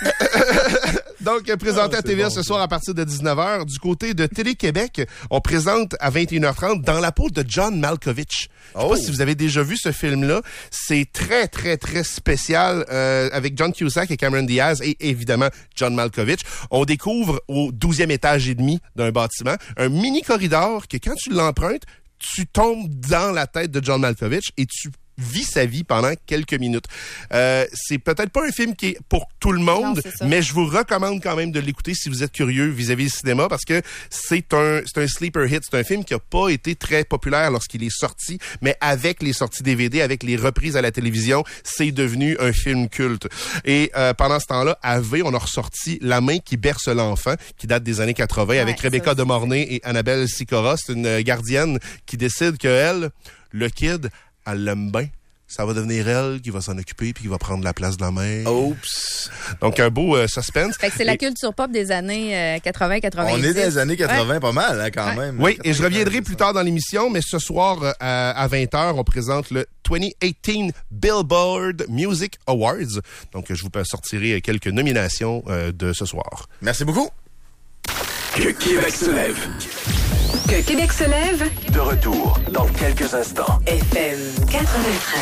Donc, présenté ah, à T V A bon, ce soir à partir de dix-neuf heures. Du côté de Télé-Québec, on présente à vingt et une heures trente Dans la peau de John Malkovich. Je sais oh. pas si vous avez déjà vu ce film-là. C'est très, très, très spécial euh, avec John Cusack et Cameron Diaz et évidemment John Malkovich. On découvre au douzième étage et demi d'un bâtiment un mini corridor que quand tu l'empruntes, tu tombes dans la tête de John Malkovich et tu vit sa vie pendant quelques minutes. Euh, c'est peut-être pas un film qui est pour tout le monde, non, mais je vous recommande quand même de l'écouter si vous êtes curieux vis-à-vis du cinéma parce que c'est un c'est un sleeper hit. C'est un film qui a pas été très populaire lorsqu'il est sorti, mais avec les sorties D V D, avec les reprises à la télévision, c'est devenu un film culte. Et euh, pendant ce temps-là, à V, on a ressorti La main qui berce l'enfant, qui date des années quatre-vingts, ouais, avec Rebecca De Mornay et Annabelle Sicora. C'est une gardienne qui décide que elle, le kid, elle l'aime bien, ça va devenir elle qui va s'en occuper puis qui va prendre la place de la mère. Oups! Donc, un beau euh, suspense. Fait que c'est la Et... culture pop des années euh, quatre-vingt quatre-vingt-dix. On est des années quatre-vingts, ouais. pas mal, hein, quand ouais. même. Oui, et je reviendrai plus tard dans l'émission, mais ce soir, euh, à vingt heures, on présente le vingt dix-huit Billboard Music Awards. Donc, je vous sortirai quelques nominations euh, de ce soir. Merci beaucoup. Que Québec se lève. Que Québec se lève. De retour dans quelques instants. F M quatre-vingt-treize.